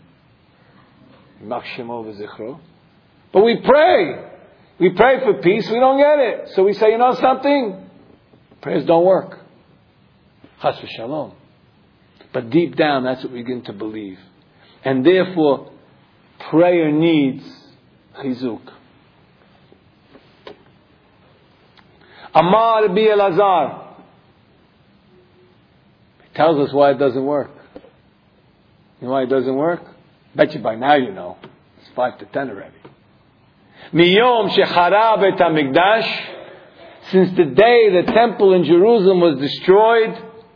But we pray. We pray for peace. We don't get it. So we say, you know something? Prayers don't work. Chas v'shalom. But deep down, that's what we begin to believe. And therefore, prayer needs chizuk. Amar Rabbi Elazar tells us why it doesn't work. You know why it doesn't work? Bet you by now you know. It's five to ten already. Miyom shechara bet hamikdash, since the day the temple in Jerusalem was destroyed,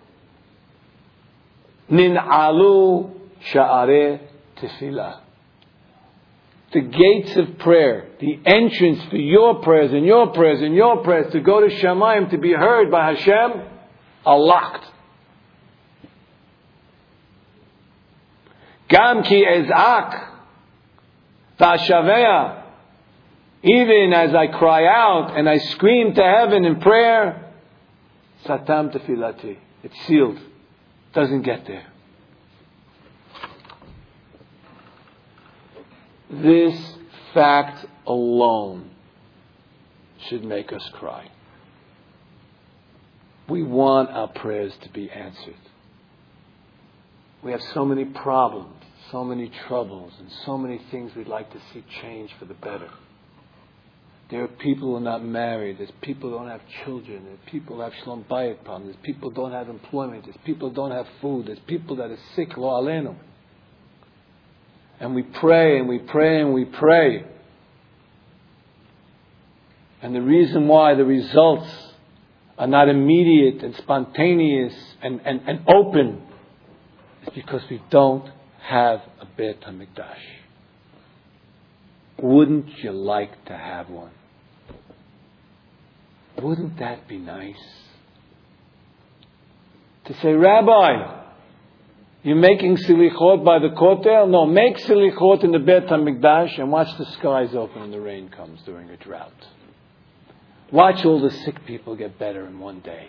nin'alu sha'areh tefillah. The gates of prayer, the entrance for your prayers and your prayers and your prayers to go to Shamayim to be heard by Hashem are locked. Gam ki ezak v'ashavea, even as I cry out and I scream to heaven in prayer, satam tefilati, it's sealed, doesn't get there. This fact alone should make us cry. We want our prayers to be answered. We have so many problems, so many troubles, and so many things we'd like to see change for the better. There are people who are not married. There's people who don't have children. There's people who have shalom bayit problems. There's people who don't have employment. There's people who don't have food. There's people that are sick, lo alenu. And we pray and we pray and we pray. And the reason why the results are not immediate and spontaneous and, and, and open is because we don't have a Beit HaMikdash. Wouldn't you like to have one? Wouldn't that be nice? To say, Rabbi, you're making silichot by the kotel? No, make silichot in the Beit HaMikdash and watch the skies open when the rain comes during a drought. Watch all the sick people get better in one day.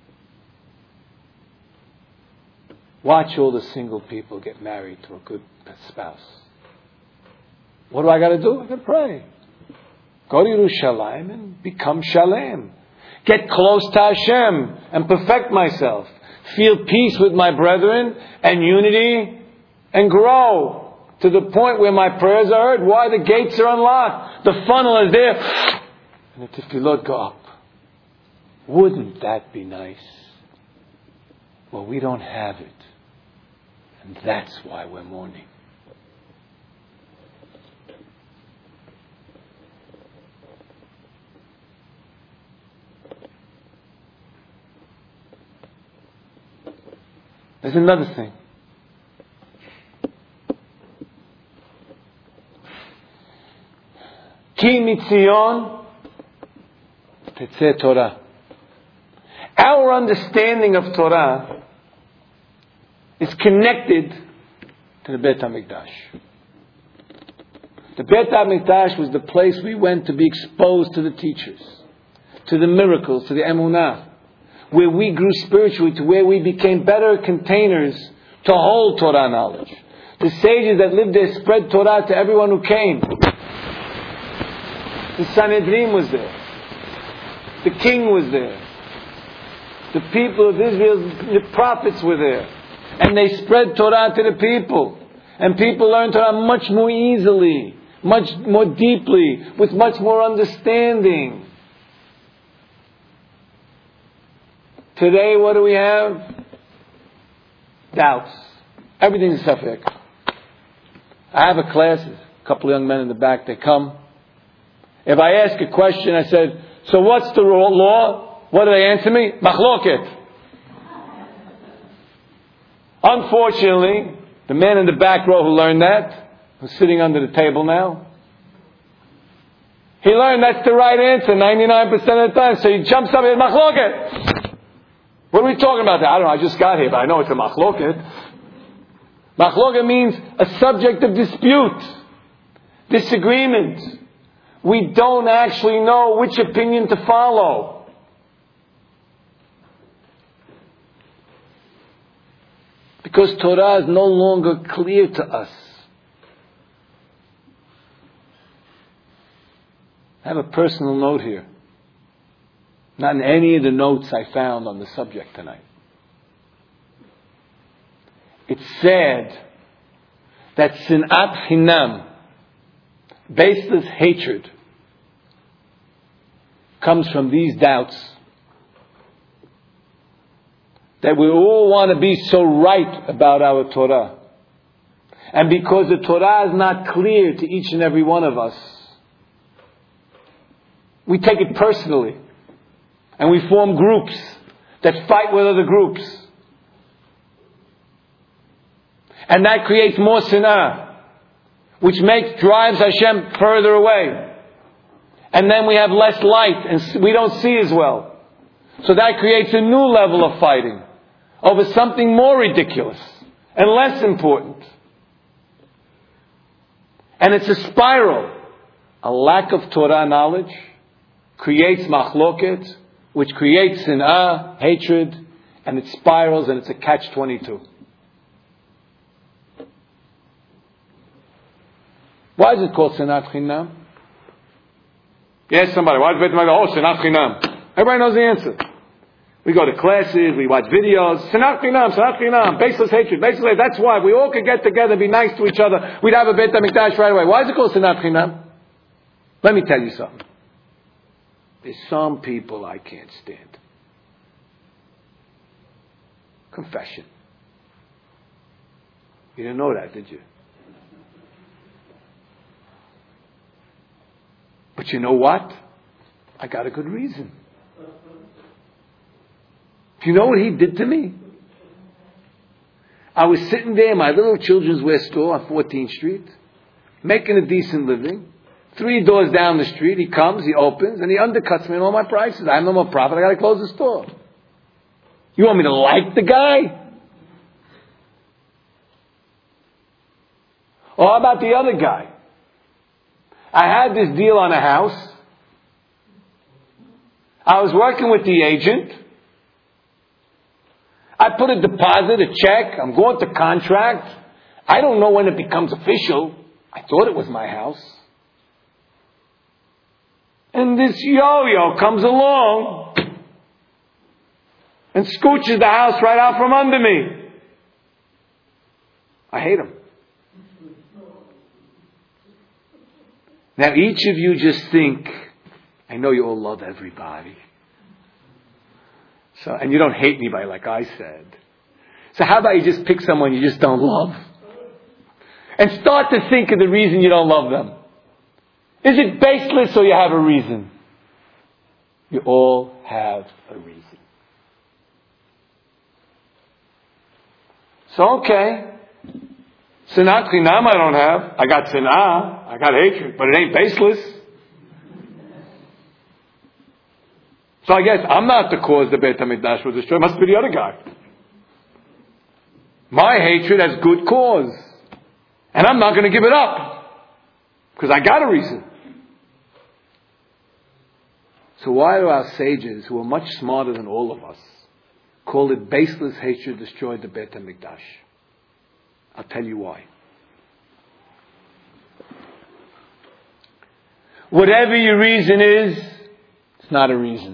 Watch all the single people get married to a good spouse. What do I got to do? I got to pray. Go to Yerushalayim and become shalem. Get close to Hashem and perfect myself. Feel peace with my brethren and unity and grow to the point where my prayers are heard. Why? The gates are unlocked. The funnel is there. And the tefillot go up. Wouldn't that be nice? Well, we don't have it. And that's why we're mourning. There's another thing. Ki mitzion tetzeh Torah. Our understanding of Torah is connected to the Beit HaMikdash. The Beit HaMikdash was the place we went to be exposed to the teachers, to the miracles, to the emunah, where we grew spiritually, to where we became better containers to hold Torah knowledge. The sages that lived there spread Torah to everyone who came. The Sanhedrin was there. The king was there. The people of Israel, the prophets were there. And they spread Torah to the people. And people learned Torah much more easily, much more deeply, with much more understanding. Today, what do we have? Doubts. Everything's safek. I have a class, a couple of young men in the back, they come. If I ask a question, I said, so what's the law? What do they answer me? Machloket. Unfortunately, the man in the back row who learned that, who's sitting under the table now, he learned that's the right answer ninety-nine percent of the time. So he jumps up and says, Machloket. What are we talking about? I don't know, I just got here, but I know it's a Machloket. Machloket means a subject of dispute, disagreement. We don't actually know which opinion to follow. Because Torah is no longer clear to us. I have a personal note here. Not in any of the notes I found on the subject tonight. It's sad that sinat chinam, baseless hatred, comes from these doubts. That we all want to be so right about our Torah. And because the Torah is not clear to each and every one of us, we take it personally. And we form groups that fight with other groups. And that creates more sinah, which makes, drives Hashem further away. And then we have less light and we don't see as well. So that creates a new level of fighting over something more ridiculous and less important. And it's a spiral. A lack of Torah knowledge creates machloket, which creates sin'ah, hatred, and it spirals and it's a catch twenty-two. Why is it called sinat chinam? Yes, somebody. Why is it called oh, sinat chinam? Everybody knows the answer. We go to classes, we watch videos. Sinat chinam, sinat chinam, baseless hatred, baseless hatred. That's why we all could get together and be nice to each other. We'd have a Beit HaMikdash right away. Why is it called sinat chinam? Let me tell you something. There's some people I can't stand. Confession. You didn't know that, did you? But you know what? I got a good reason. Do you know what he did to me? I was sitting there in my little children's wear store on fourteenth street, making a decent living. Three doors down the street, he comes, he opens, and he undercuts me on all my prices. I have no more profit, I got to close the store. You want me to like the guy? Or how about the other guy? I had this deal on a house. I was working with the agent. I put a deposit, a check. I'm going to contract. I don't know when it becomes official. I thought it was my house. And this yo-yo comes along and scooches the house right out from under me. I hate him. Now each of you just think, I know you all love everybody. So, and you don't hate anybody like I said. So how about you just pick someone you just don't love? And start to think of the reason you don't love them. Is it baseless or you have a reason? You all have a reason. So okay. Sinat chinam I don't have. I got sin'ah. I got hatred. But it ain't baseless. So I guess I'm not the cause the Beit HaMikdash was destroyed. It must be the other guy. My hatred has good cause. And I'm not going to give it up. Because I got a reason. So why do our sages, who are much smarter than all of us, call it baseless hatred destroyed the Beit HaMikdash? I'll tell you why. Whatever your reason is, it's not a reason.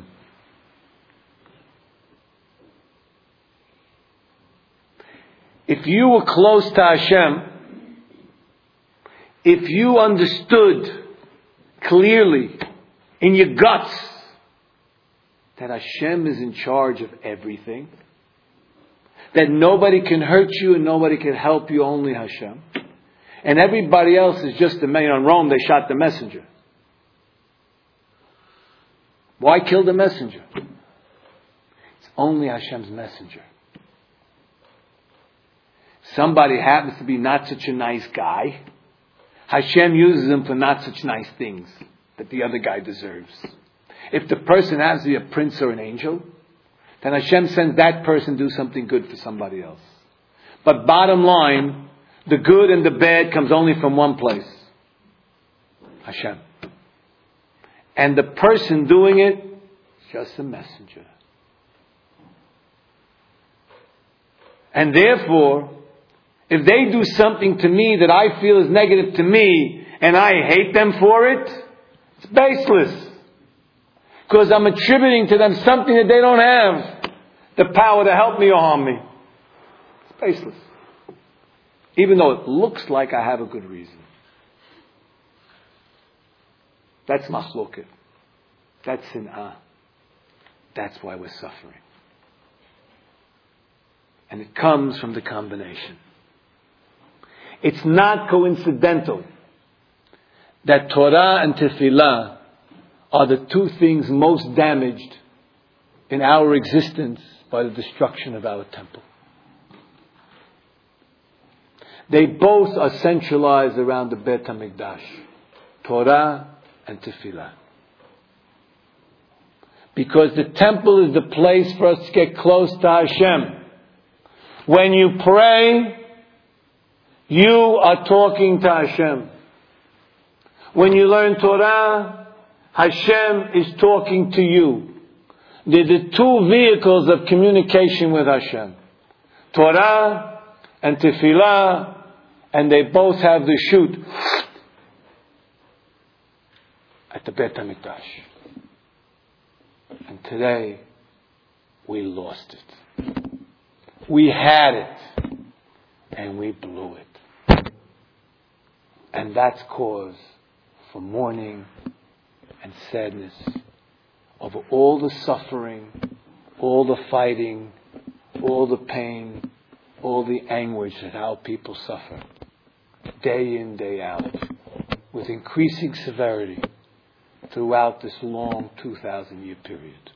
If you were close to Hashem, if you understood clearly in your guts that Hashem is in charge of everything, that nobody can hurt you and nobody can help you, only Hashem, and everybody else is just the man. In Rome, they shot the messenger. Why kill the messenger? It's only Hashem's messenger. Somebody happens to be not such a nice guy. Hashem uses him for not such nice things that the other guy deserves. If the person has to be a prince or an angel, then Hashem sends that person to do something good for somebody else. But bottom line, the good and the bad comes only from one place. Hashem. And the person doing it is just a messenger. And therefore, if they do something to me that I feel is negative to me, and I hate them for it, it's baseless. Because I'm attributing to them something that they don't have the power to help me or harm me. It's baseless. Even though it looks like I have a good reason. That's machloket. That's sin'ah. That's why we're suffering. And it comes from the combination. It's not coincidental that Torah and Tefillah are the two things most damaged in our existence by the destruction of our temple. They both are centralized around the Beit HaMikdash. Torah and Tefillah. Because the temple is the place for us to get close to Hashem. When you pray, you are talking to Hashem. When you learn Torah, Hashem is talking to you. They're the two vehicles of communication with Hashem. Torah and Tefillah, and they both have the shoot at the Beit HaMikdash. And today, we lost it. We had it, and we blew it. And that's cause for mourning and sadness over all the suffering, all the fighting, all the pain, all the anguish that our people suffer, day in, day out, with increasing severity throughout this long two thousand year period.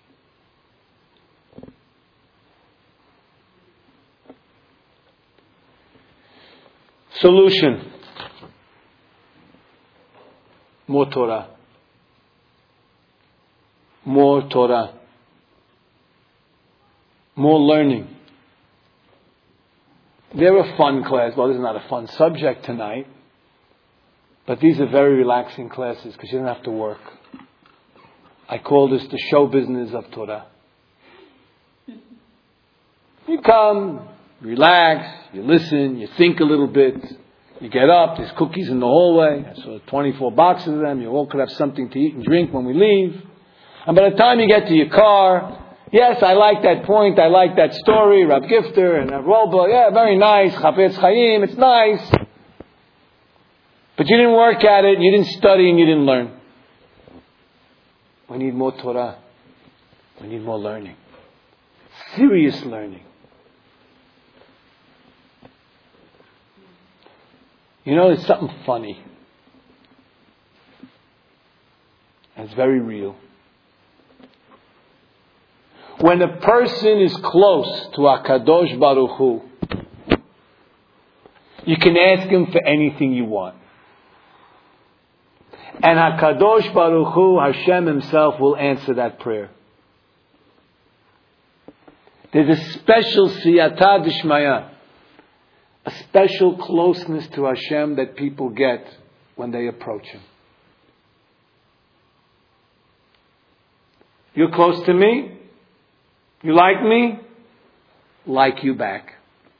Solution. More Torah. More Torah. More learning. They're a fun class. Well, this is not a fun subject tonight. But these are very relaxing classes because you don't have to work. I call this the show business of Torah. You come, relax, you listen, you think a little bit. You get up, there's cookies in the hallway. I saw twenty-four boxes of them. You all could have something to eat and drink when we leave. And by the time you get to your car, yes, I like that point, I like that story, Rav Gifter and Rav Wolbe, yeah, very nice, Chafetz Chaim, it's nice. But you didn't work at it, you didn't study, and you didn't learn. We need more Torah. We need more learning. Serious learning. You know, it's something funny. And it's very real. When a person is close to HaKadosh Baruch Hu, you can ask him for anything you want. And HaKadosh Baruch Hu, Hashem himself, will answer that prayer. There's a special siyata d'shmaya, a special closeness to Hashem that people get when they approach Him. You're close to me? You like me? Like you back.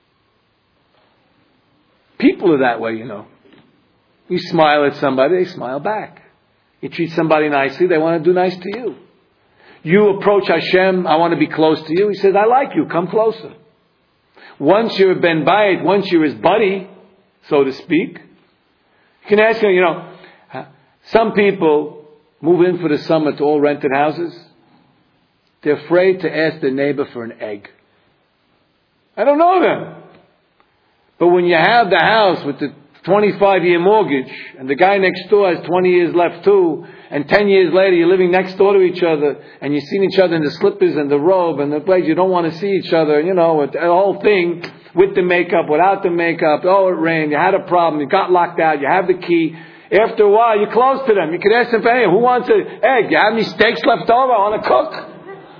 People are that way, you know. You smile at somebody, they smile back. You treat somebody nicely, they want to do nice to you. You approach Hashem, I want to be close to you. He says, I like you, come closer. Once you're a ben bayit, once you're his buddy, so to speak, you can ask him, you know, some people move in for the summer to all rented houses. They're afraid to ask their neighbor for an egg. I don't know them. But when you have the house with the twenty-five year mortgage, and the guy next door has twenty years left too, and ten years later you're living next door to each other, and you've seen each other in the slippers and the robe and the place you don't want to see each other, you know, the whole thing, with the makeup, without the makeup, oh it rained, you had a problem, you got locked out, you have the key. After a while you're close to them. You could ask them, hey, who wants an egg? You have any steaks left over? I want to cook.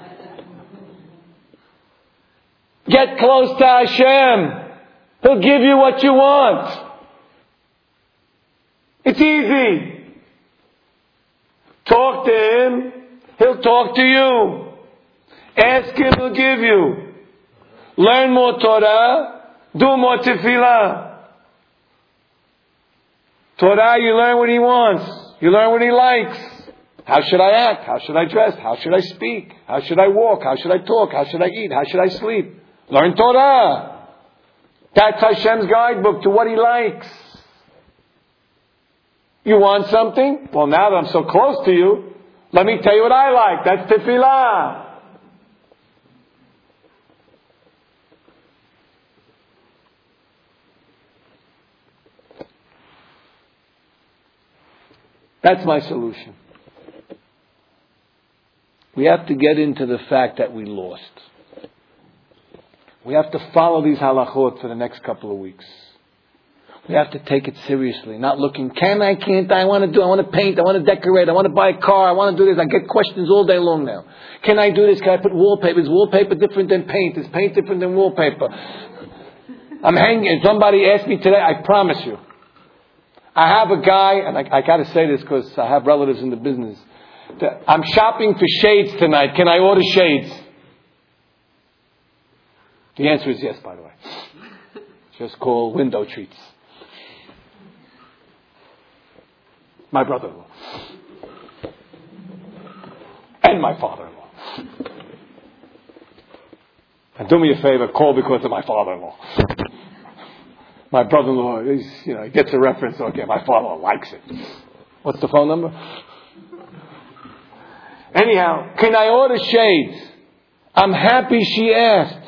Get close to Hashem. He'll give you what you want. It's easy. Talk to Him. He'll talk to you. Ask Him, He'll give you. Learn more Torah. Do more tefillah. Torah, you learn what He wants. You learn what He likes. How should I act? How should I dress? How should I speak? How should I walk? How should I talk? How should I eat? How should I sleep? Learn Torah. That's Hashem's guidebook to what He likes. You want something? Well, now that I'm so close to you, let me tell you what I like. That's tefillah. That's my solution. We have to get into the fact that we lost. We have to follow these halachot for the next couple of weeks. We have to take it seriously, not looking, can I, can't I, I want to do, I want to paint, I want to decorate, I want to buy a car, I want to do this. I get questions all day long now. Can I do this? Can I put wallpaper? Is wallpaper different than paint? Is paint different than wallpaper? I'm hanging, somebody asked me today, I promise you, I have a guy, and I, I got to say this because I have relatives in the business. I'm shopping for shades tonight. Can I order shades? The answer is yes, by the way. Just call Window Treats. My brother-in-law. And my father-in-law. And do me a favor, call because of my father-in-law. My brother-in-law, he's, you know, he gets a reference. Okay, my father likes it. What's the phone number? Anyhow, can I order shades? I'm happy she asked.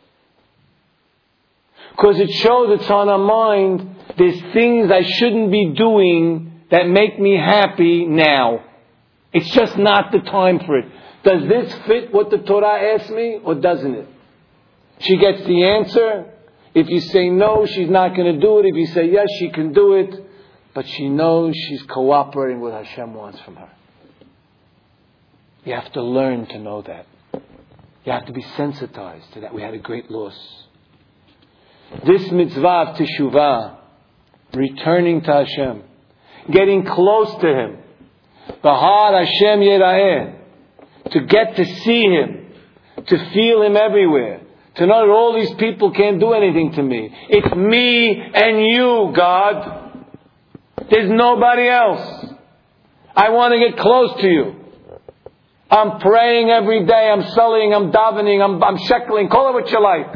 Because it shows it's on her mind. There's things I shouldn't be doing that make me happy now. It's just not the time for it. Does this fit what the Torah asks me or doesn't it? She gets the answer. If you say no, she's not going to do it. If you say yes, she can do it. But she knows she's cooperating with what Hashem wants from her. You have to learn to know that. You have to be sensitized to that. We had a great loss. This mitzvah of teshuvah, returning to Hashem, getting close to Him, Bahar Hashem Yera'eh, to get to see Him, to feel Him everywhere, to know that all these people can't do anything to me. It's me and you, God. There's nobody else. I want to get close to you. I'm praying every day. I'm sullying. I'm davening. I'm, I'm shekling. Call it what you like.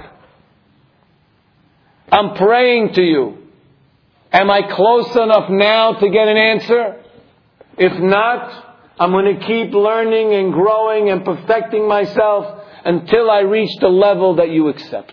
I'm praying to you. Am I close enough now to get an answer? If not, I'm going to keep learning and growing and perfecting myself until I reach the level that you accept.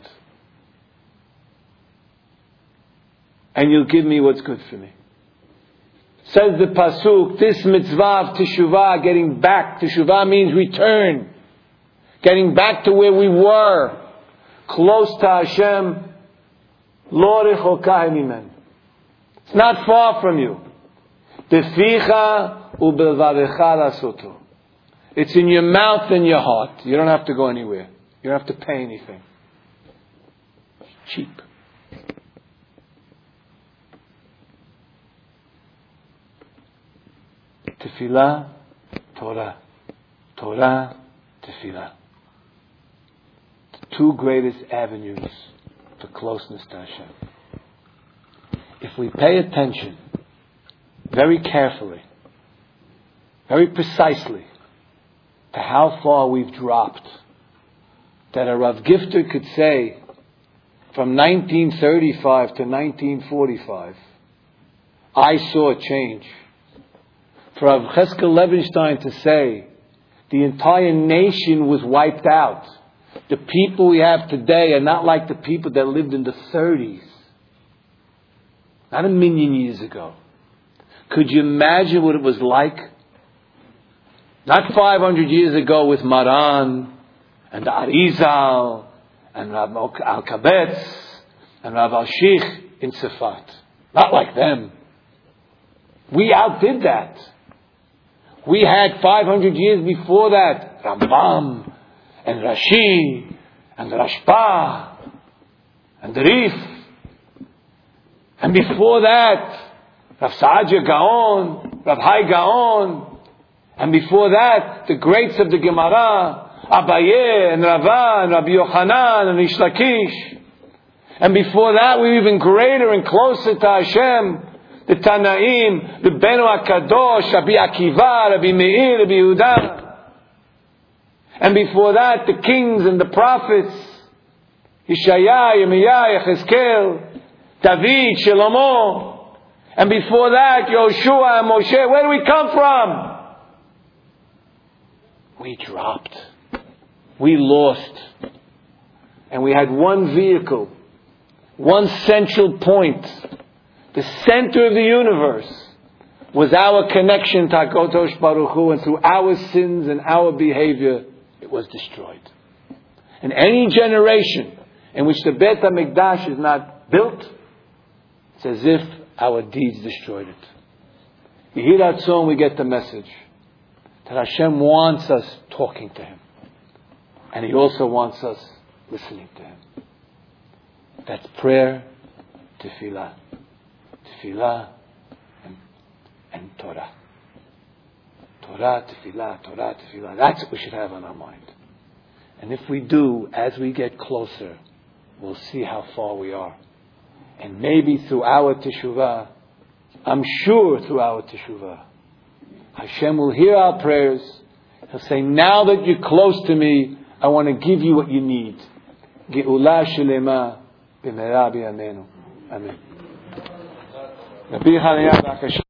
And you'll give me what's good for me. Says the Pasuk, this mitzvah of teshuvah, getting back. Teshuvah means return. Getting back to where we were. Close to Hashem. Lo rechoka mimen. It's not far from you. Beficha ubelvavecha lasoto. It's in your mouth and your heart. You don't have to go anywhere. You don't have to pay anything. It's cheap. Tefillah, Torah. Torah, Tefillah. The two greatest avenues for closeness to Hashem. If we pay attention very carefully, very precisely, to how far we've dropped, that a Rav Gifter could say, from nineteen thirty-five to nineteen forty-five, I saw a change. For Rav Cheskel Levenstein to say, the entire nation was wiped out. The people we have today are not like the people that lived in the thirties. Not a million years ago. Could you imagine what it was like? Not five hundred years ago with Maran and the Arizal and Rav Al-Kabetz and Rav Al-Shich in Sefat. Not like them. We outdid that. We had five hundred years before that Rambam and Rashi and Rashba and the Rif. And before that, Rav Saadia Gaon, Rav Hai Gaon. And before that, the greats of the Gemara, Abaye and Rava and Rabbi Yochanan and Rish Lakish. And before that, we were even greater and closer to Hashem. The Tanaim, the Benu HaKadosh, Rabbi Akiva, Rabbi Meir, Rabbi Yehuda. And before that, the kings and the prophets, Yeshaya, Yirmiyah, Yechezkel, David, Shlomo. And before that, Yoshua and Moshe. Where do we come from? We dropped. We lost. And we had one vehicle, one central point. The center of the universe was our connection to HaKadosh Baruch Hu, and through our sins and our behavior, it was destroyed. And any generation in which the Beit HaMikdash is not built, it's as if our deeds destroyed it. You hear that song, we get the message that Hashem wants us talking to Him. And He also wants us listening to Him. That's prayer, tefillah. Tefillah and, and Torah. Torah, tefillah, Torah, tefillah. That's what we should have on our mind. And if we do, as we get closer, we'll see how far we are. And maybe through our teshuvah, I'm sure through our teshuvah, Hashem will hear our prayers. He'll say, now that you're close to me, I want to give you what you need. Ge'ulah shelema b'mera b'yameinu. Amen.